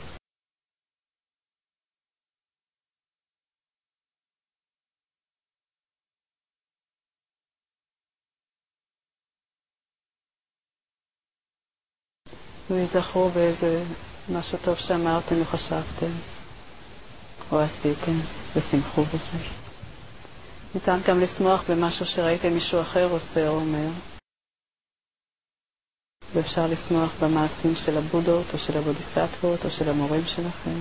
[SPEAKER 4] ויזכרו באיזה משהו טוב שאמרתם או חשבתם או עשיתם ושמחו בזה. ניתן גם לשמוח במשהו שראיתם מישהו אחר עושה או אומר. ואפשר לשמוח במעשים של הבודות או של הבודיסטוות או של המורים שלכם.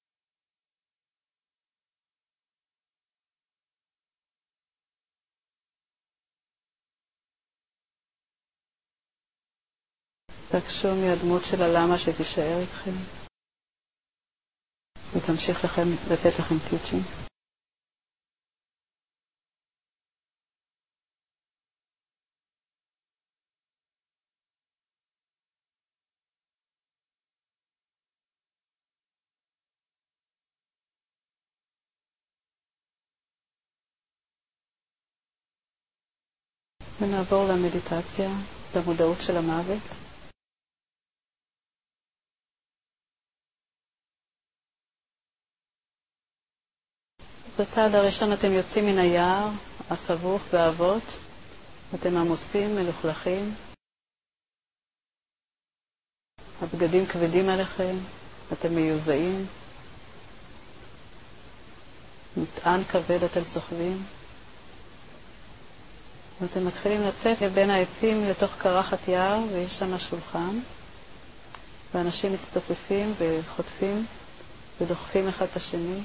[SPEAKER 4] תקשו מהדמות של הלמה שתישאר איתכם ותמשיך לתת לכם טיצ'ינג. ונעבור למדיטציה במודעות של המוות. אז בצעד הראשון אתם יוצאים מן היער הסבוך באבות, אתם עמוסים, מלוכלכים, הבגדים כבדים עליכם, אתם מיוזעים, מטען כבד אתם סוחבים. ואתם מתחילים לצאת בין העצים לתוך קרחת יער, ויש שם שולחן, ואנשים מצטופפים וחוטפים ודוחפים אחד את השני.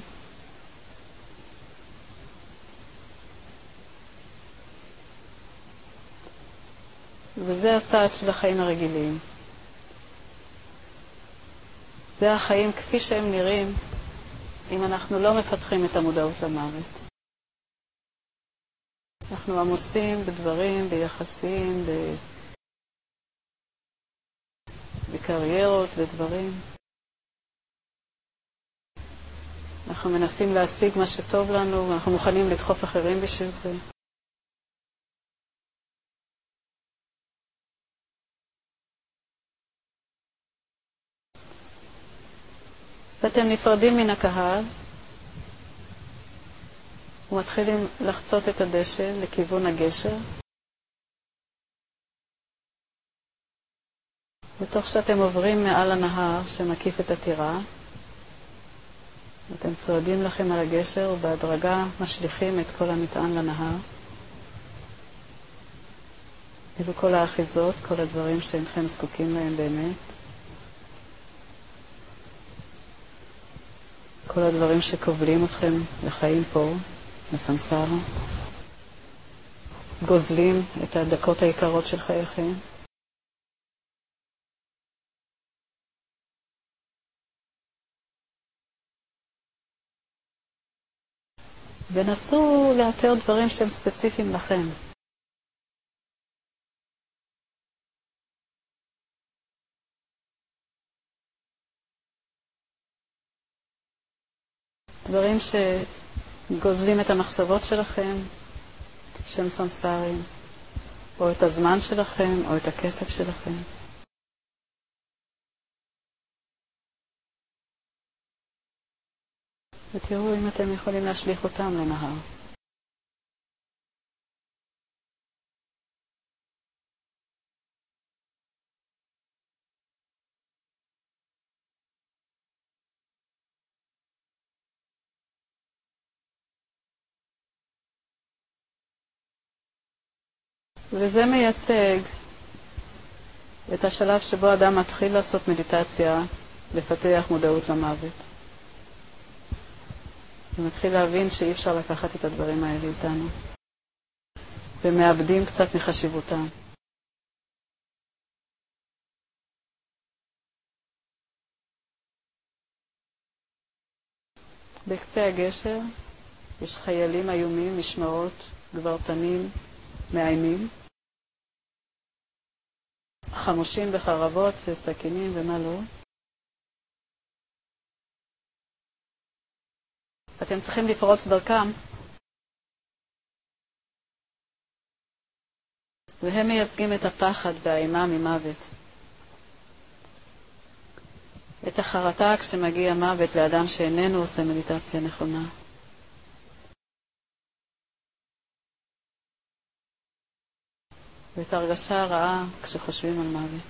[SPEAKER 4] וזה הצעד של החיים הרגילים. זה החיים כפי שהם נראים אם אנחנו לא מפתחים את המודעות למוות. אנחנו עמוסים בדברים, ביחסים, בקריירות ודברים. אנחנו מנסים להשיג מה שטוב לנו, ואנחנו מוכנים לדחוף אחרים בשביל זה. ואתם נפרדים מן הקהל, ומתחילים לחצות את הדשא לכיוון הגשר. בתוך שאתם עוברים מעל הנהר שמקיף את הטירה, אתם צועדים לכם על הגשר ובהדרגה משליכים את כל המטען לנהר. אלו כל האחיזות, כל הדברים שאינכם זקוקים להם באמת. כל הדברים שכובלים אתכם לחיים פה, בסמסר. גוזלים את הדקות היקרות של חייכם. ונסו לאתר דברים שהם ספציפיים לכם. דברים שגוזלים את המחשבות שלכם, שהם סמסרים, או את הזמן שלכם, או את הכסף שלכם. ותראו אם אתם יכולים להשליך אותם לנהר. וזה מייצג את השלב שבו אדם מתחיל לעשות מדיטציה, לפתח מודעות למוות. ומתחיל להבין שאי אפשר לקחת את הדברים האלה איתנו. ומאבדים קצת מחשיבותם. בקצה הגשר יש חיילים איומים, משמרות, גברתנים, מאיימים. חמושים בחרבות וסכינים ומה לא. אתם צריכים לפרוץ דרכם. והם מייצגים את הפחד והאימה ממוות. את החרטה כשמגיע מוות לאדם שאיננו עושה מדיטציה נכונה. ואת הרגשה הרעה כשחושבים על מוות.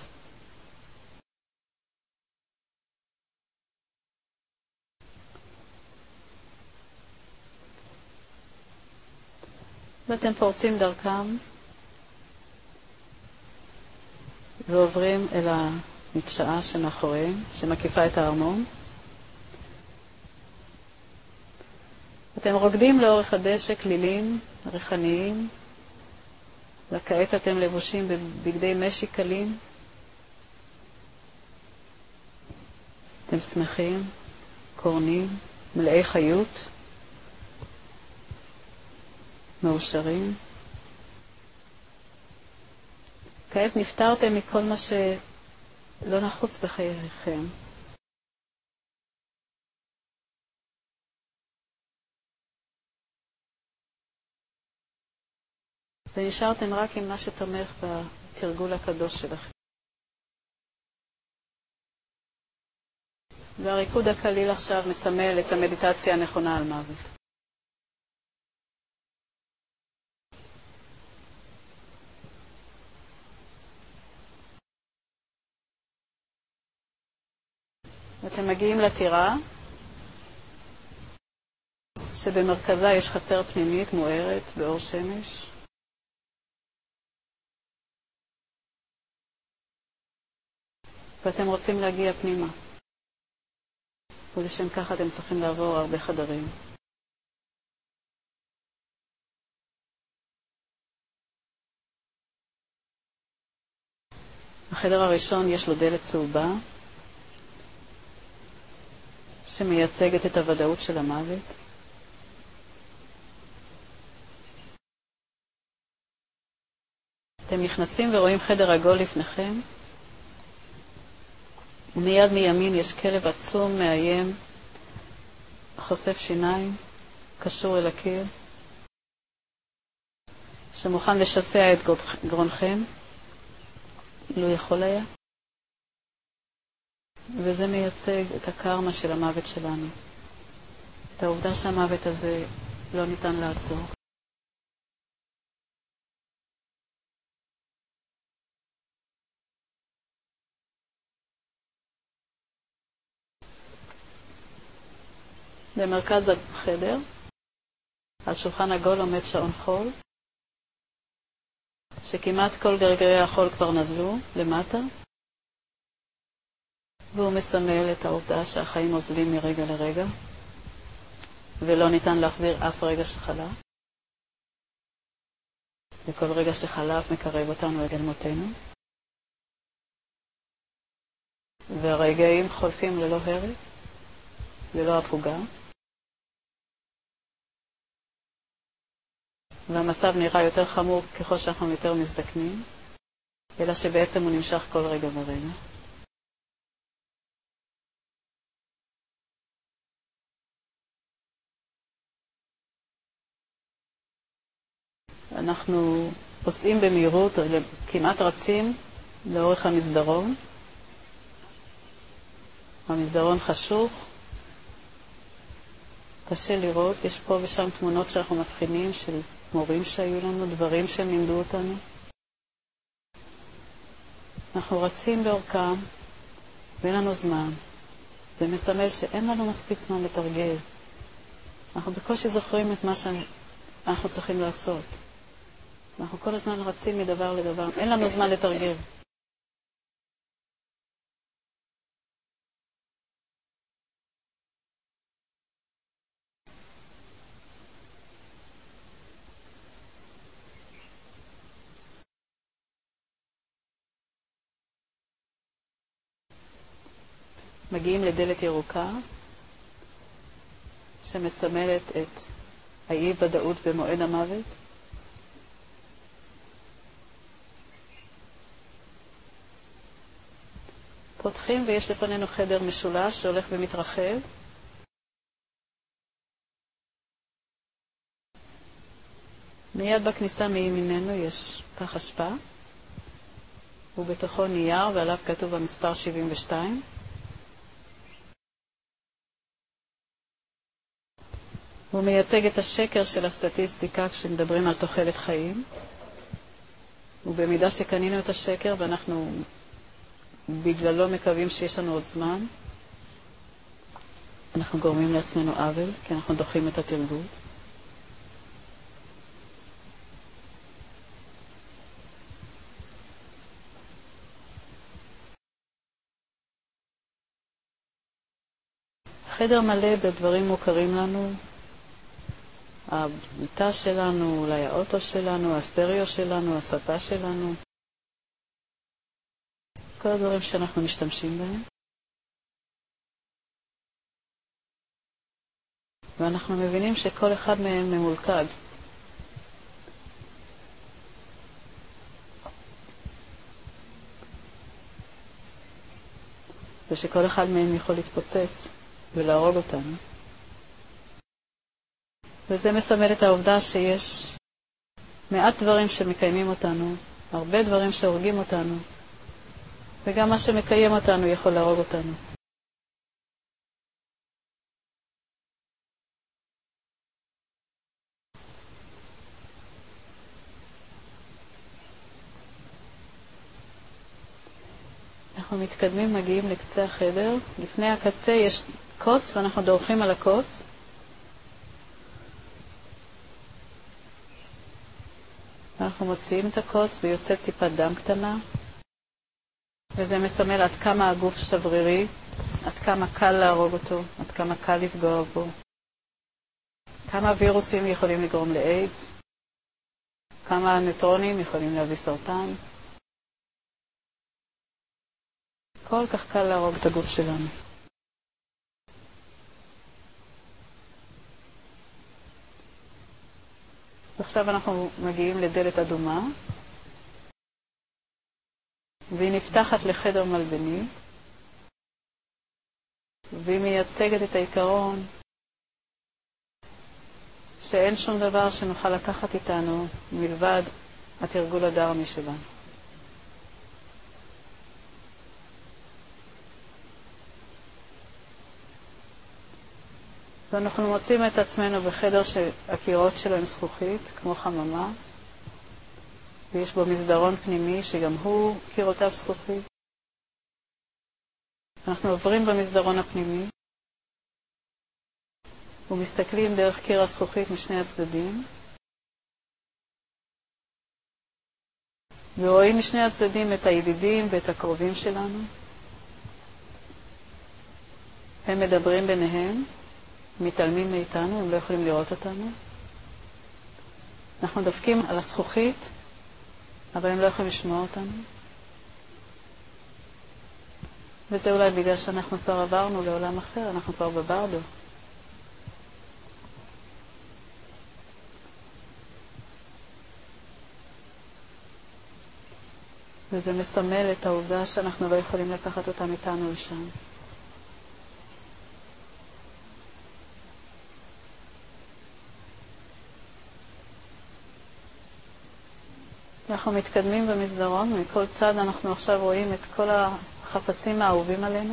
[SPEAKER 4] ואתם פורצים דרכם ועוברים אל המדשאה שמאחוריהם, שמקיפה את הארמון. אתם רוקדים לאורך הדשא כלילים, ריחניים, וכעת אתם לבושים בבגדי משי קלים. אתם שמחים, קורנים, מלאי חיות, מאושרים. כעת נפטרתם מכל מה שלא נחוץ בחייכם. ונשארתם רק עם מה שתומך בתרגול הקדוש שלכם. והריקוד הקליל עכשיו מסמל את המדיטציה הנכונה על מוות. ואתם מגיעים לטירה, שבמרכזה יש חצר פנימית מוארת באור שמש. ואתם רוצים להגיע פנימה. ולשם כך אתם צריכים לעבור הרבה חדרים. החדר הראשון יש לו דלת צהובה, שמייצגת את הוודאות של המוות. אתם נכנסים ורואים חדר עגול לפניכם, ומיד מימין יש כלב עצום, מאיים, חושף שיניים, קשור אל הקיר, שמוכן לשסע את גרונכם, לא יכול היה. וזה מייצג את הקרמה של המוות שלנו. את העובדה שהמוות הזה לא ניתן לעצור. במרכז החדר, על שולחן עגול עומד שעון חול, שכמעט כל גרגרי החול כבר נזלו למטה, והוא מסמל את העובדה שהחיים עוזבים מרגע לרגע, ולא ניתן להחזיר אף רגע שחלף. וכל רגע שחלף מקרב אותנו אל מותנו. והרגעים חולפים ללא הרף, ללא הפוגה. והמצב נראה יותר חמור ככל שאנחנו יותר מזדקנים, אלא שבעצם הוא נמשך כל רגע ורגע. אנחנו פוסעים במהירות, כמעט רצים לאורך המסדרון. המסדרון חשוך, קשה לראות, יש פה ושם תמונות שאנחנו מבחינים של מורים שהיו לנו, דברים שהם לימדו אותנו. אנחנו רצים לאורכם ואין לנו זמן. זה מסמל שאין לנו מספיק זמן לתרגל. אנחנו בקושי זוכרים את מה שאנחנו צריכים לעשות. אנחנו כל הזמן רצים מדבר לדבר. אין לנו זמן לתרגל. מגיעים לדלת ירוקה, שמסמלת את האי-ודאות במועד המוות. פותחים ויש לפנינו חדר משולש שהולך ומתרחב. מיד בכניסה מימיננו יש פח אשפה, ובתוכו נייר ועליו כתוב המספר 72. הוא מייצג את השקר של הסטטיסטיקה כשמדברים על תוחלת חיים, ובמידה שקנינו את השקר ואנחנו בגללו מקווים שיש לנו עוד זמן, אנחנו גורמים לעצמנו עוול, כי אנחנו דוחים את התרגול. חדר מלא בדברים מוכרים לנו, המיטה שלנו, אולי האוטו שלנו, הסטריאו שלנו, הספה שלנו, כל הדברים שאנחנו משתמשים בהם. ואנחנו מבינים שכל אחד מהם ממולכד. ושכל אחד מהם יכול להתפוצץ ולהרוג אותנו. וזה מסמל את העובדה שיש מעט דברים שמקיימים אותנו, הרבה דברים שהורגים אותנו, וגם מה שמקיים אותנו יכול להרוג אותנו. אנחנו מתקדמים, מגיעים לקצה החדר. לפני הקצה יש קוץ ואנחנו דורכים על הקוץ. אנחנו מוציאים את הקוץ ויוצאת טיפת דם קטנה. וזה מסמל עד כמה הגוף שברירי, עד כמה קל להרוג אותו, עד כמה קל לפגוע בו. כמה וירוסים יכולים לגרום לאיידס, כמה ניוטרונים יכולים להביא סרטן. כל כך קל להרוג את הגוף שלנו. עכשיו אנחנו מגיעים לדלת אדומה, והיא נפתחת לחדר מלבני, והיא מייצגת את העיקרון שאין שום דבר שנוכל לקחת איתנו מלבד התרגול הדרמי שלנו. ואנחנו מוצאים את עצמנו בחדר שהקירות שלו הם זכוכית, כמו חממה, ויש בו מסדרון פנימי שגם הוא קירותיו זכוכית. אנחנו עוברים במסדרון הפנימי ומסתכלים דרך קיר הזכוכית משני הצדדים, ורואים משני הצדדים את הידידים ואת הקרובים שלנו. הם מדברים ביניהם, מתעלמים מאיתנו, הם לא יכולים לראות אותנו. אנחנו דופקים על הזכוכית, אבל הם לא יכולים לשמוע אותנו. וזה אולי בגלל שאנחנו כבר עברנו לעולם אחר, אנחנו כבר בברדו. וזה מסמל את העובדה שאנחנו לא יכולים לקחת אותם איתנו לשם. אנחנו מתקדמים במסדרון, ומכל צד אנחנו עכשיו רואים את כל החפצים האהובים עלינו.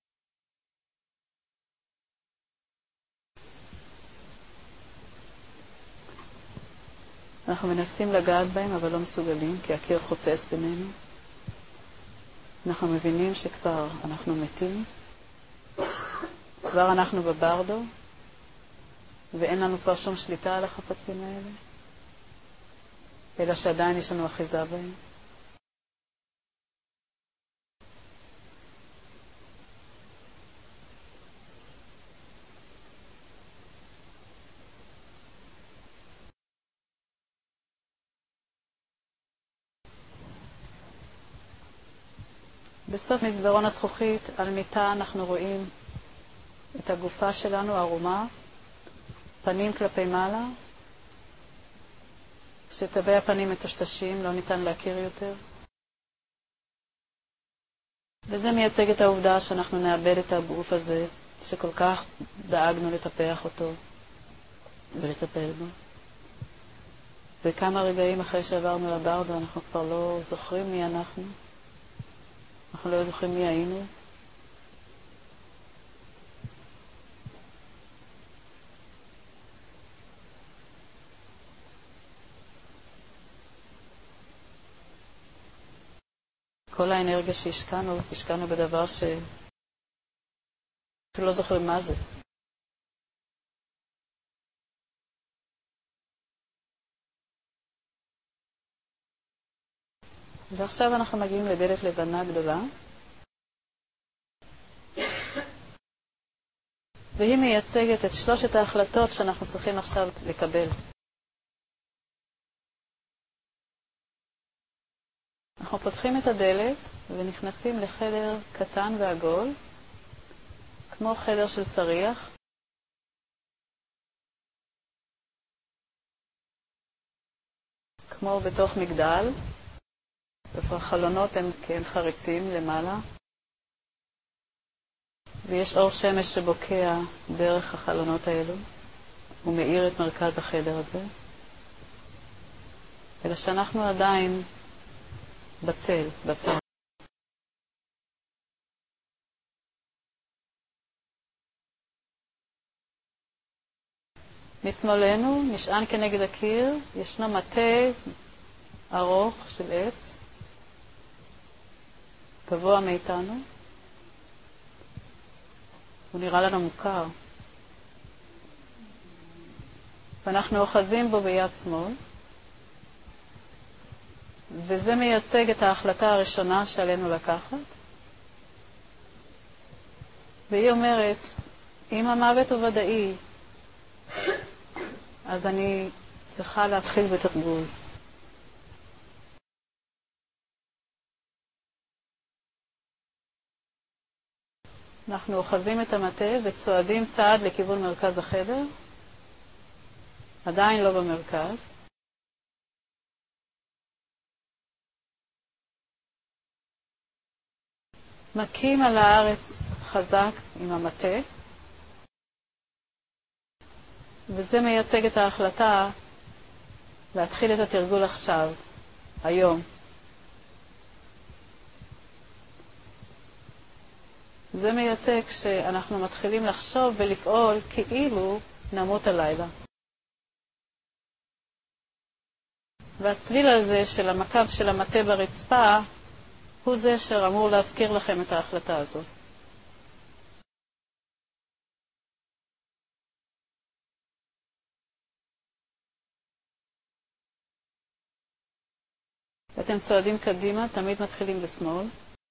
[SPEAKER 4] אנחנו מנסים לגעת בהם, אבל לא מסוגלים, כי הקיר חוצץ בינינו. אנחנו מבינים שכבר אנחנו מתים, כבר אנחנו בברדו, ואין לנו כבר שום שליטה על החפצים האלה, אלא שעדיין יש לנו אחיזה בהם. בסוף מסדרון הזכוכית, על מיטה אנחנו רואים את הגופה שלנו, ערומה, פנים כלפי מעלה, שתווי הפנים מטושטשים, לא ניתן להכיר יותר. וזה מייצג את העובדה שאנחנו נאבד את הגוף הזה, שכל כך דאגנו לטפח אותו ולטפל בו. וכמה רגעים אחרי שעברנו לברדו, אנחנו כבר לא זוכרים מי אנחנו. אנחנו לא זוכרים מי היינו. כל האנרגיה שהשקענו בדבר שאפילו לא זוכרים מה זה. ועכשיו אנחנו מגיעים לדלת לבנה גדולה, והיא מייצגת את שלושת ההחלטות שאנחנו צריכים עכשיו לקבל. אנחנו פותחים את הדלת ונכנסים לחדר קטן ועגול, כמו חדר של צריח. כמו בתוך מגדל, והחלונות הם כן חריצים למעלה, ויש אור שמש שבוקע דרך החלונות האלו, הוא מאיר את מרכז החדר הזה, אלא שאנחנו עדיין בצל. משמאלנו, נשען כנגד הקיר, ישנו מטה ארוך של עץ, גבוה מאיתנו. הוא נראה לנו מוכר. ואנחנו אוחזים בו ביד שמאל. וזה מייצג את ההחלטה הראשונה שעלינו לקחת. והיא אומרת, אם המוות הוא ודאי, אז אני צריכה להתחיל בתרגול. אנחנו אוחזים את המטה וצועדים צעד לכיוון מרכז החדר, עדיין לא במרכז. מכים על הארץ חזק עם המטה, וזה מייצג את ההחלטה להתחיל את התרגול עכשיו, היום. זה מייצג שאנחנו מתחילים לחשוב ולפעול כאילו נמות הלילה. והצליל הזה של המקב של המטה ברצפה הוא זה שאמור להזכיר לכם את ההחלטה הזאת. אתם צועדים קדימה, תמיד מתחילים בשמאל.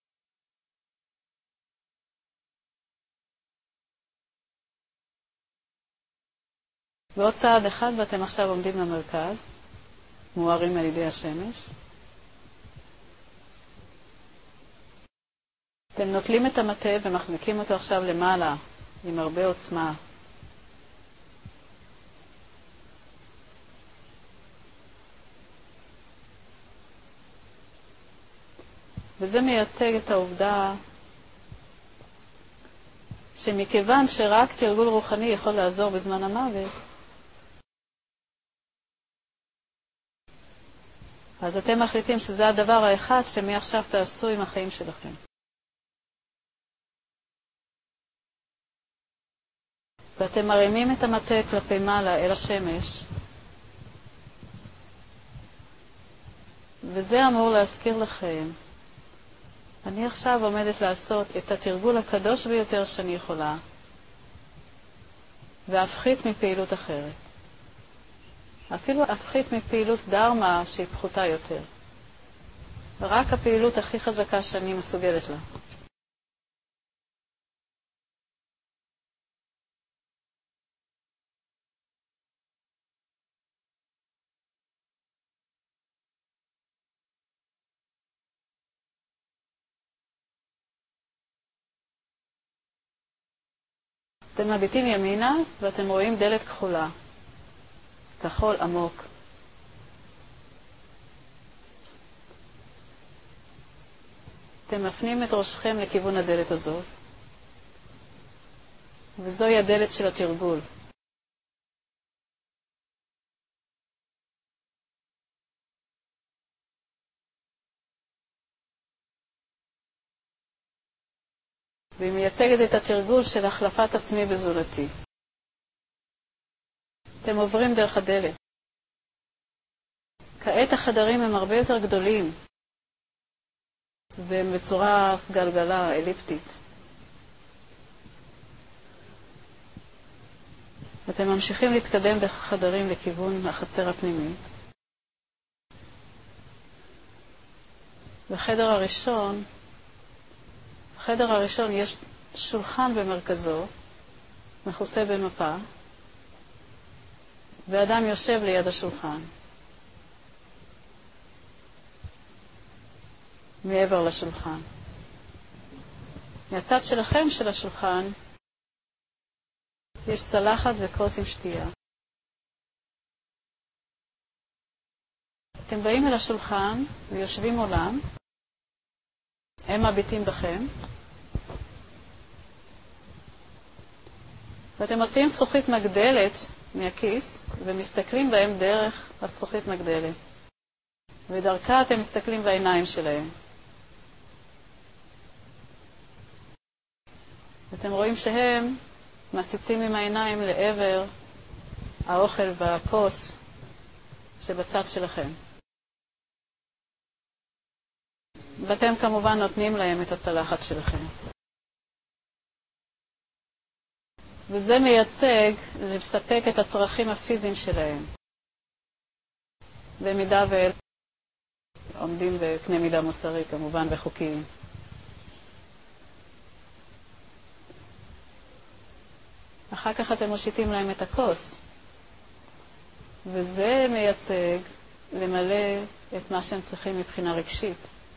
[SPEAKER 4] ועוד צעד אחד ואתם עכשיו עומדים למרכז, מוארים על ידי השמש. אתם נוטלים את המטה ומחזיקים אותו עכשיו למעלה, עם הרבה עוצמה. וזה מייצג את העובדה שמכיוון שרק תרגול רוחני יכול לעזור בזמן המוות, אז אתם מחליטים שזה הדבר האחד שמעכשיו תעשו עם החיים שלכם. ואתם מרימים את המטה כלפי מעלה אל השמש, וזה אמור להזכיר לכם, אני עכשיו עומדת לעשות את התרגול הקדוש ביותר שאני יכולה, והפחית מפעילות אחרת. אפילו הפחית מפעילות דרמה שהיא פחותה יותר. רק הפעילות הכי חזקה שאני מסוגלת לה. אתם מביטים ימינה ואתם רואים דלת כחולה. כחול עמוק. אתם מפנים את ראשכם לכיוון הדלת הזאת, וזוהי הדלת של התרגול. והיא מייצגת את התרגול של החלפת עצמי בזולתי. אתם עוברים דרך הדלת. כעת החדרים הם הרבה יותר גדולים, והם בצורה סגלגלה, אליפטית. אתם ממשיכים להתקדם דרך החדרים לכיוון החצר הפנימית. בחדר הראשון יש שולחן במרכזו, מכוסה במפה, ואדם יושב ליד השולחן. מעבר לשולחן. מהצד שלכם של השולחן יש צלחת וכוס עם שתייה. אתם באים אל השולחן ויושבים מולם, הם מביטים בכם, ואתם מוציאים זכוכית מגדלת מהכיס ומסתכלים בהם דרך הזכוכית מגדלת. ודרכה אתם מסתכלים בעיניים שלהם. אתם רואים שהם מציצים עם העיניים לעבר האוכל והכוס שבצד שלכם. ואתם כמובן נותנים להם את הצלחת שלכם. וזה מייצג, זה מספק את הצרכים הפיזיים שלהם. במידה עומדים בקנה מידה מוסרי כמובן וחוקיים. אחר כך אתם מושיטים להם את הכוס, וזה מייצג למלא את מה שהם צריכים מבחינה רגשית.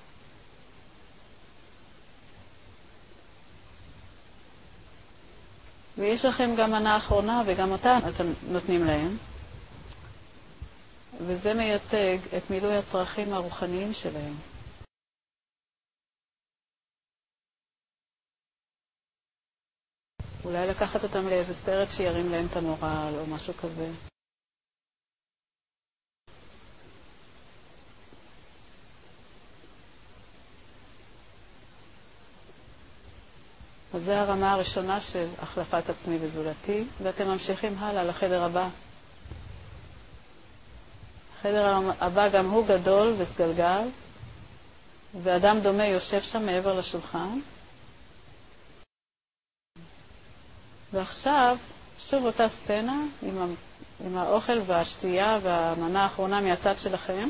[SPEAKER 4] ויש לכם גם מנה אחרונה, וגם אותה אתם נותנים להם, וזה מייצג את מילוי הצרכים הרוחניים שלהם. אולי לקחת אותם לאיזה סרט שירים להם את המורל או משהו כזה. אז זו הרמה הראשונה של החלפת עצמי וזולתי, ואתם ממשיכים הלאה לחדר הבא. החדר הבא גם הוא גדול וסגלגל, ואדם דומה יושב שם מעבר לשולחן. ועכשיו, שוב אותה סצנה עם האוכל והשתייה והמנה האחרונה מהצד שלכם.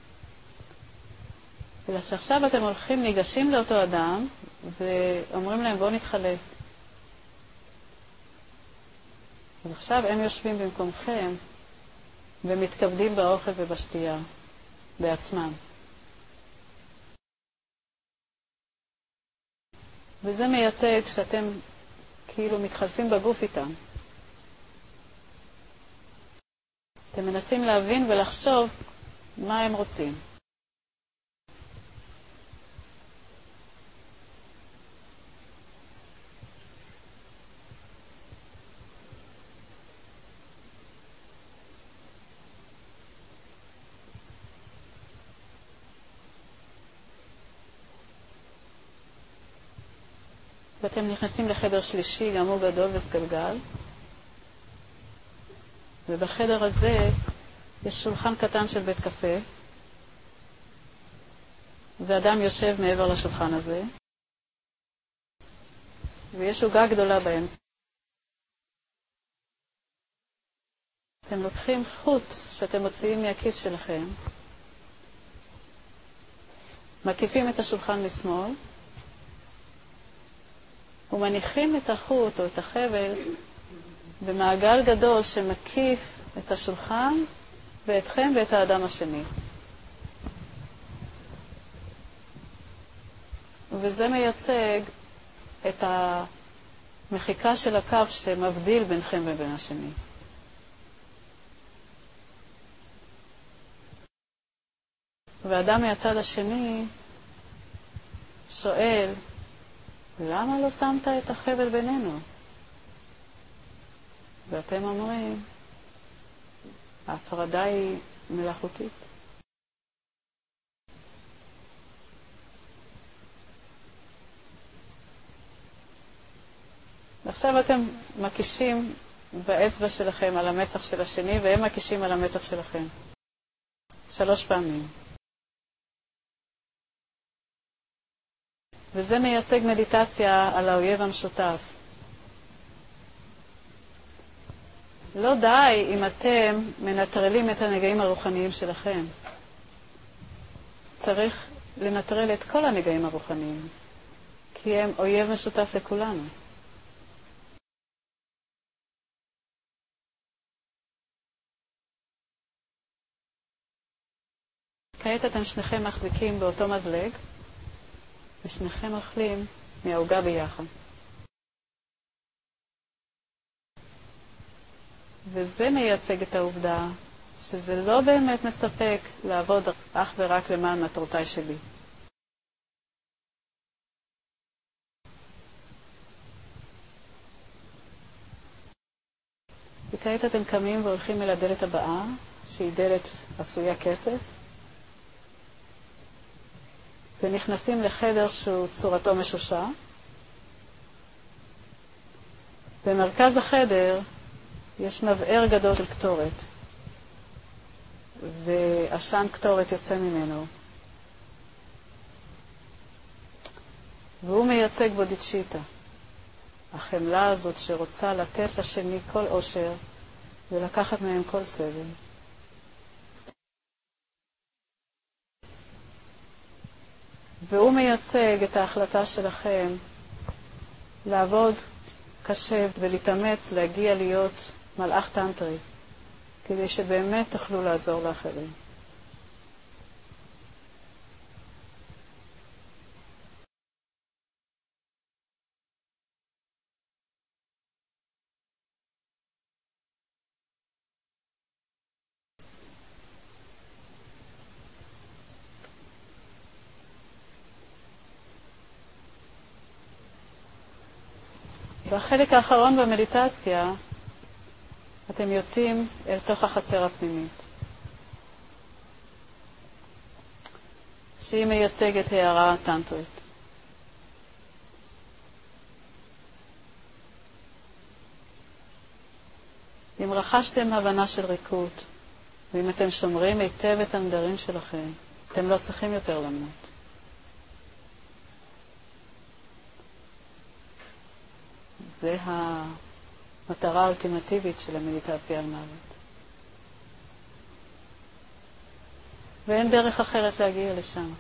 [SPEAKER 4] אלא שעכשיו אתם הולכים, ניגשים לאותו אדם, ואומרים להם, בואו נתחלף. אז עכשיו הם יושבים במקומכם, ומתכבדים באוכל ובשתייה, בעצמם. וזה מייצג שאתם כאילו מתחלפים בגוף איתם. אתם מנסים להבין ולחשוב מה הם רוצים. ואתם נכנסים לחדר שלישי, גם הוא גדול וסגלגל. ובחדר הזה יש שולחן קטן של בית קפה, ואדם יושב מעבר לשולחן הזה, ויש עוגה גדולה באמצע. אתם לוקחים חוט שאתם מוציאים מהכיס שלכם, מקיפים את השולחן משמאל, ומניחים את החוט או את החבל במעגל גדול שמקיף את השולחן ואתכם ואת האדם השני. וזה מייצג את המחיקה של הקו שמבדיל ביניכם ובין השני. והאדם מהצד השני שואל, למה לא שמת את החבל בינינו? ואתם אומרים, ההפרדה היא מלאכותית. עכשיו אתם מקישים באצבע שלכם על המצח של השני, והם מקישים על המצח שלכם. 3 פעמים. וזה מייצג מדיטציה על האויב המשותף. לא די אם אתם מנטרלים את הנגעים הרוחניים שלכם. צריך לנטרל את כל הנגעים הרוחניים, כי הם אויב משותף לכולנו. כעת אתם שניכם מחזיקים באותו מזלג, ושניכם אוכלים מהעוגה ביחד. וזה מייצג את העובדה שזה לא באמת מספק לעבוד אך ורק למען מטרותיי שלי. וכעת אתם קמים והולכים אל הדלת הבאה, שהיא דלת עשויה כסף, ונכנסים לחדר שהוא צורתו משושע. במרכז החדר יש מבאר גדול של קטורת, ועשן קטורת יוצא ממנו. והוא מייצג בודיצ'יטה, החמלה הזאת שרוצה לתת לשני כל אושר ולקחת מהם כל סבל. והוא מייצג את ההחלטה שלכם לעבוד קשה ולהתאמץ להגיע להיות מלאך טנטרי, כדי שבאמת תוכלו לעזור לאחרים. בחלק האחרון במדיטציה, אתם יוצאים אל תוך החצר הפנימית, שהיא מייצגת הערה טנטרית. אם רכשתם הבנה של ריקות, ואם אתם שומרים היטב את הנדרים שלכם, אתם לא צריכים יותר למות. זה המטרה האולטימטיבית של המדיטציה על מוות. ואין דרך אחרת להגיע לשם.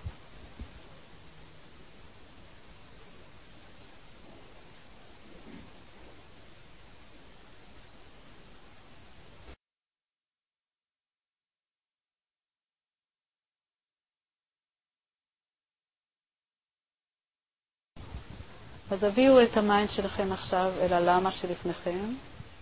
[SPEAKER 4] אז הביאו את המיינד שלכם עכשיו אל הלמה שלפניכם.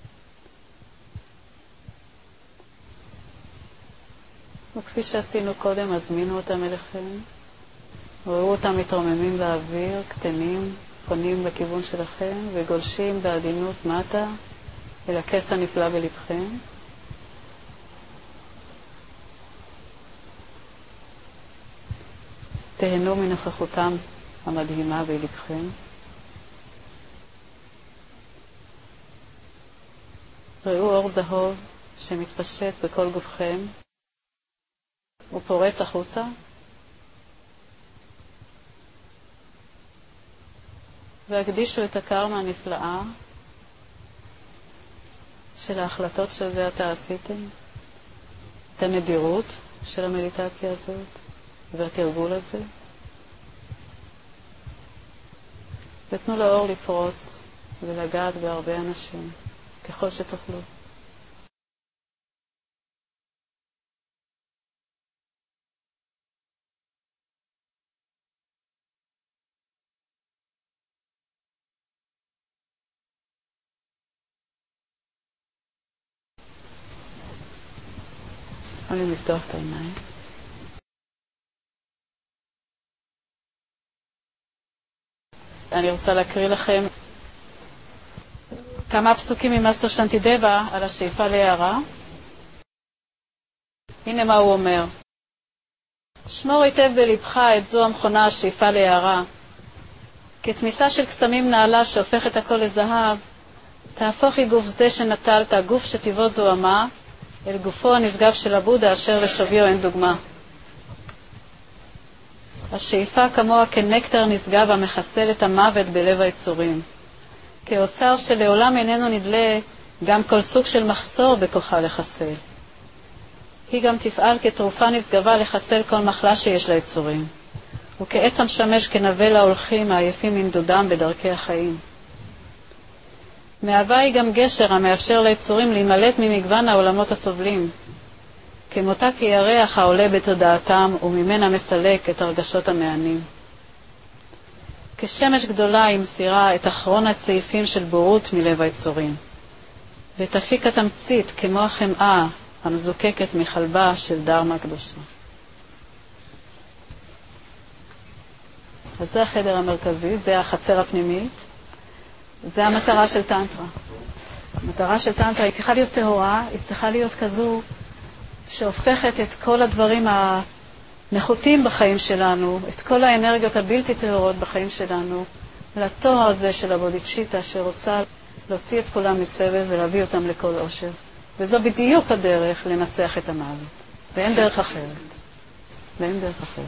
[SPEAKER 4] וכפי שעשינו קודם, הזמינו אותם אליכם. ראו אותם מתרוממים באוויר, קטנים, פונים לכיוון שלכם וגולשים בעדינות מטה אל הכס הנפלא בלבכם. תהנו מנוכחותם המדהימה בלבכם. ראו אור זהוב שמתפשט בכל גופכם ופורץ החוצה. והקדישו את הקרמה הנפלאה של ההחלטות של זה עתה עשיתם, את הנדירות של המדיטציה הזאת והתרגול הזה. ותנו לאור לפרוץ ולגעת בהרבה אנשים ככל שתוכלו. יכולים לפתוח את העיניים. אני רוצה להקריא לכם כמה פסוקים ממאסטר שנטידבה על השאיפה להערה. הנה מה הוא אומר. שמור היטב בלבך את זו המכונה השאיפה להערה. כתמיסה של קסמים נעלה שהופך את הכל לזהב, תהפוך היא גוף זה שנטלת, גוף שטבעו זוהמה, אל גופו הנשגב של הבודה אשר לשוויו אין דוגמה. השאיפה כמוה כנקטר נשגב המחסל את המוות בלב היצורים. כאוצר שלעולם איננו נדלה גם כל סוג של מחסור בכוחה לחסל. היא גם תפעל כתרופה נשגבה לחסל כל מחלה שיש ליצורים, וכעץ המשמש כנווה להולכים העייפים מנדודם בדרכי החיים. מהווה היא גם גשר המאפשר ליצורים להימלט ממגוון העולמות הסובלים, כמותה כירח העולה בתודעתם וממנה מסלק את הרגשות המענים. כשמש גדולה היא מסירה את אחרון הצעיפים של בורות מלב היצורים, ותפיק התמצית כמו החמאה המזוקקת מחלבה של דרמה קדושה. אז זה החדר המרכזי, זה החצר הפנימית, זה המטרה של טנטרה. המטרה של טנטרה היא צריכה להיות טהורה, היא צריכה להיות כזו שהופכת את כל הדברים הנחותים בחיים שלנו, את כל האנרגיות הבלתי טהורות בחיים שלנו, לטוהר הזה של הבודיצ'יטה שרוצה להוציא את כולם מסבב ולהביא אותם לכל אושר. וזו בדיוק הדרך לנצח את המוות. ואין דרך אחרת. ואין דרך אחרת.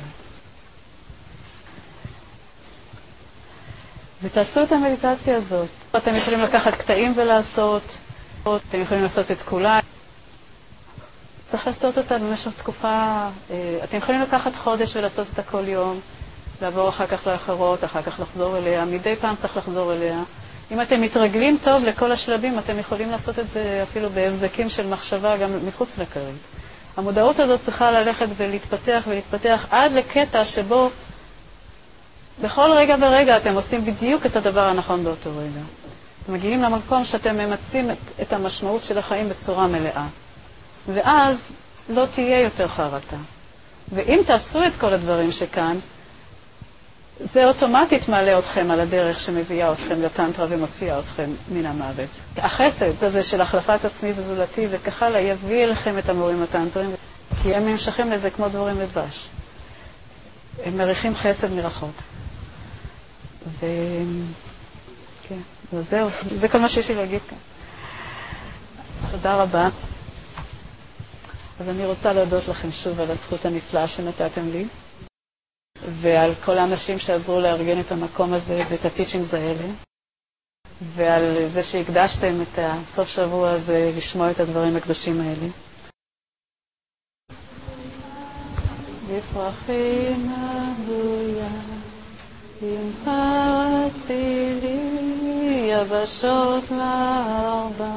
[SPEAKER 4] ותעשו את המדיטציה הזאת. אתם יכולים לקחת קטעים ולעשות, אתם יכולים לעשות את כולה. צריך לעשות אותה במשך תקופה, אתם יכולים לקחת חודש ולעשות אותה כל יום. לעבור אחר כך לאחרות, אחר כך לחזור אליה, מדי פעם צריך לחזור אליה. אם אתם מתרגלים טוב לכל השלבים, אתם יכולים לעשות את זה אפילו בהבזקים של מחשבה גם מחוץ לכרת. המודעות הזאת צריכה ללכת ולהתפתח ולהתפתח עד לקטע שבו בכל רגע ורגע אתם עושים בדיוק את הדבר הנכון באותו רגע. אתם מגיעים למקום שאתם ממצים את המשמעות של החיים בצורה מלאה. ואז לא תהיה יותר חרטה. ואם תעשו את כל הדברים שכאן, זה אוטומטית מעלה אתכם על הדרך שמביאה אתכם לטנטרה ומוציאה אתכם מן המוות. החסד הזה של החלפת עצמי וזולתי וכך הלאה יביא אליכם את המורים הטנטרים, כי הם נמשכים לזה כמו דבורים לדבש. הם מריחים חסד מרחוק. כן, וזהו, זה כל מה שיש לי להגיד כאן. תודה רבה. אז אני רוצה להודות לכם שוב על הזכות הנפלאה שנתתם לי. ועל כל האנשים שעזרו לארגן את המקום הזה ואת הטיצ'ינגס האלה, ועל זה שהקדשתם את הסוף שבוע הזה לשמוע את הדברים הקדושים האלה. בפרחים נדויה, עם פרצי לי, יבשות לארבע,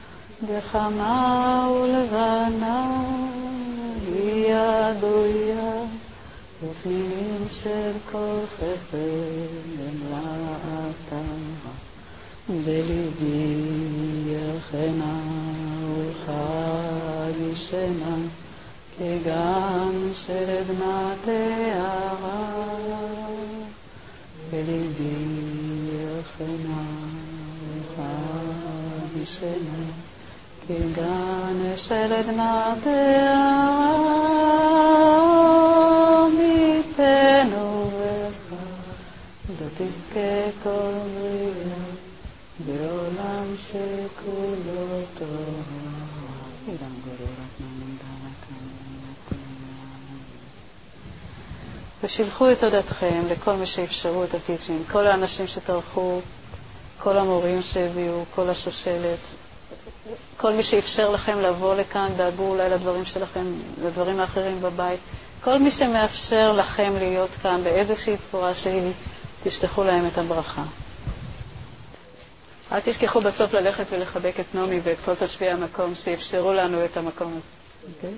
[SPEAKER 4] בחמה ולבנה, היא אדויה. ופנינים של כל חסד למלאתה, בליבי יחנה ולחג ישנה, כגן של עדנת הערה. בליבי יחנה ולחג ישנה, כגן של עדנת הערה. תנו בך, לא תזכה כל בריאה, בעולם שכולו טוב. ושילחו את תודתכם לכל מי שאפשרו את הטיצ'ינג, כל האנשים שטרחו, כל המורים שהביאו, כל השושלת, כל מי שאפשר לכם לבוא לכאן, דאגו אולי לדברים שלכם, לדברים האחרים בבית. כל מי שמאפשר לכם להיות כאן באיזושהי צורה שהיא, תשלחו להם את הברכה. אל תשכחו בסוף ללכת ולחבק את נומי ואת כל תושבי המקום שאפשרו לנו את המקום הזה. אוקיי?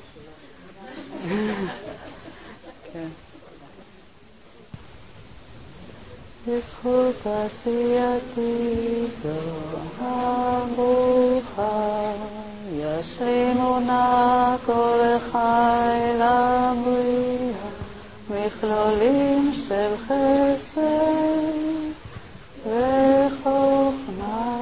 [SPEAKER 4] כן. בזכות עשייתי זו הברוכה, ישלימו נא כל חי לבריאה, מכלולים של חסד וחוכמה,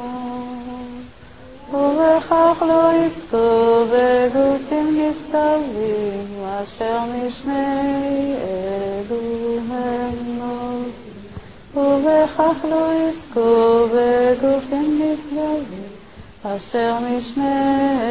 [SPEAKER 4] ובכך לא יזכו בגופים נשגבים, אשר משני אלו ממות. ובכך לא יזכו בגופים נשגבים, אשר משני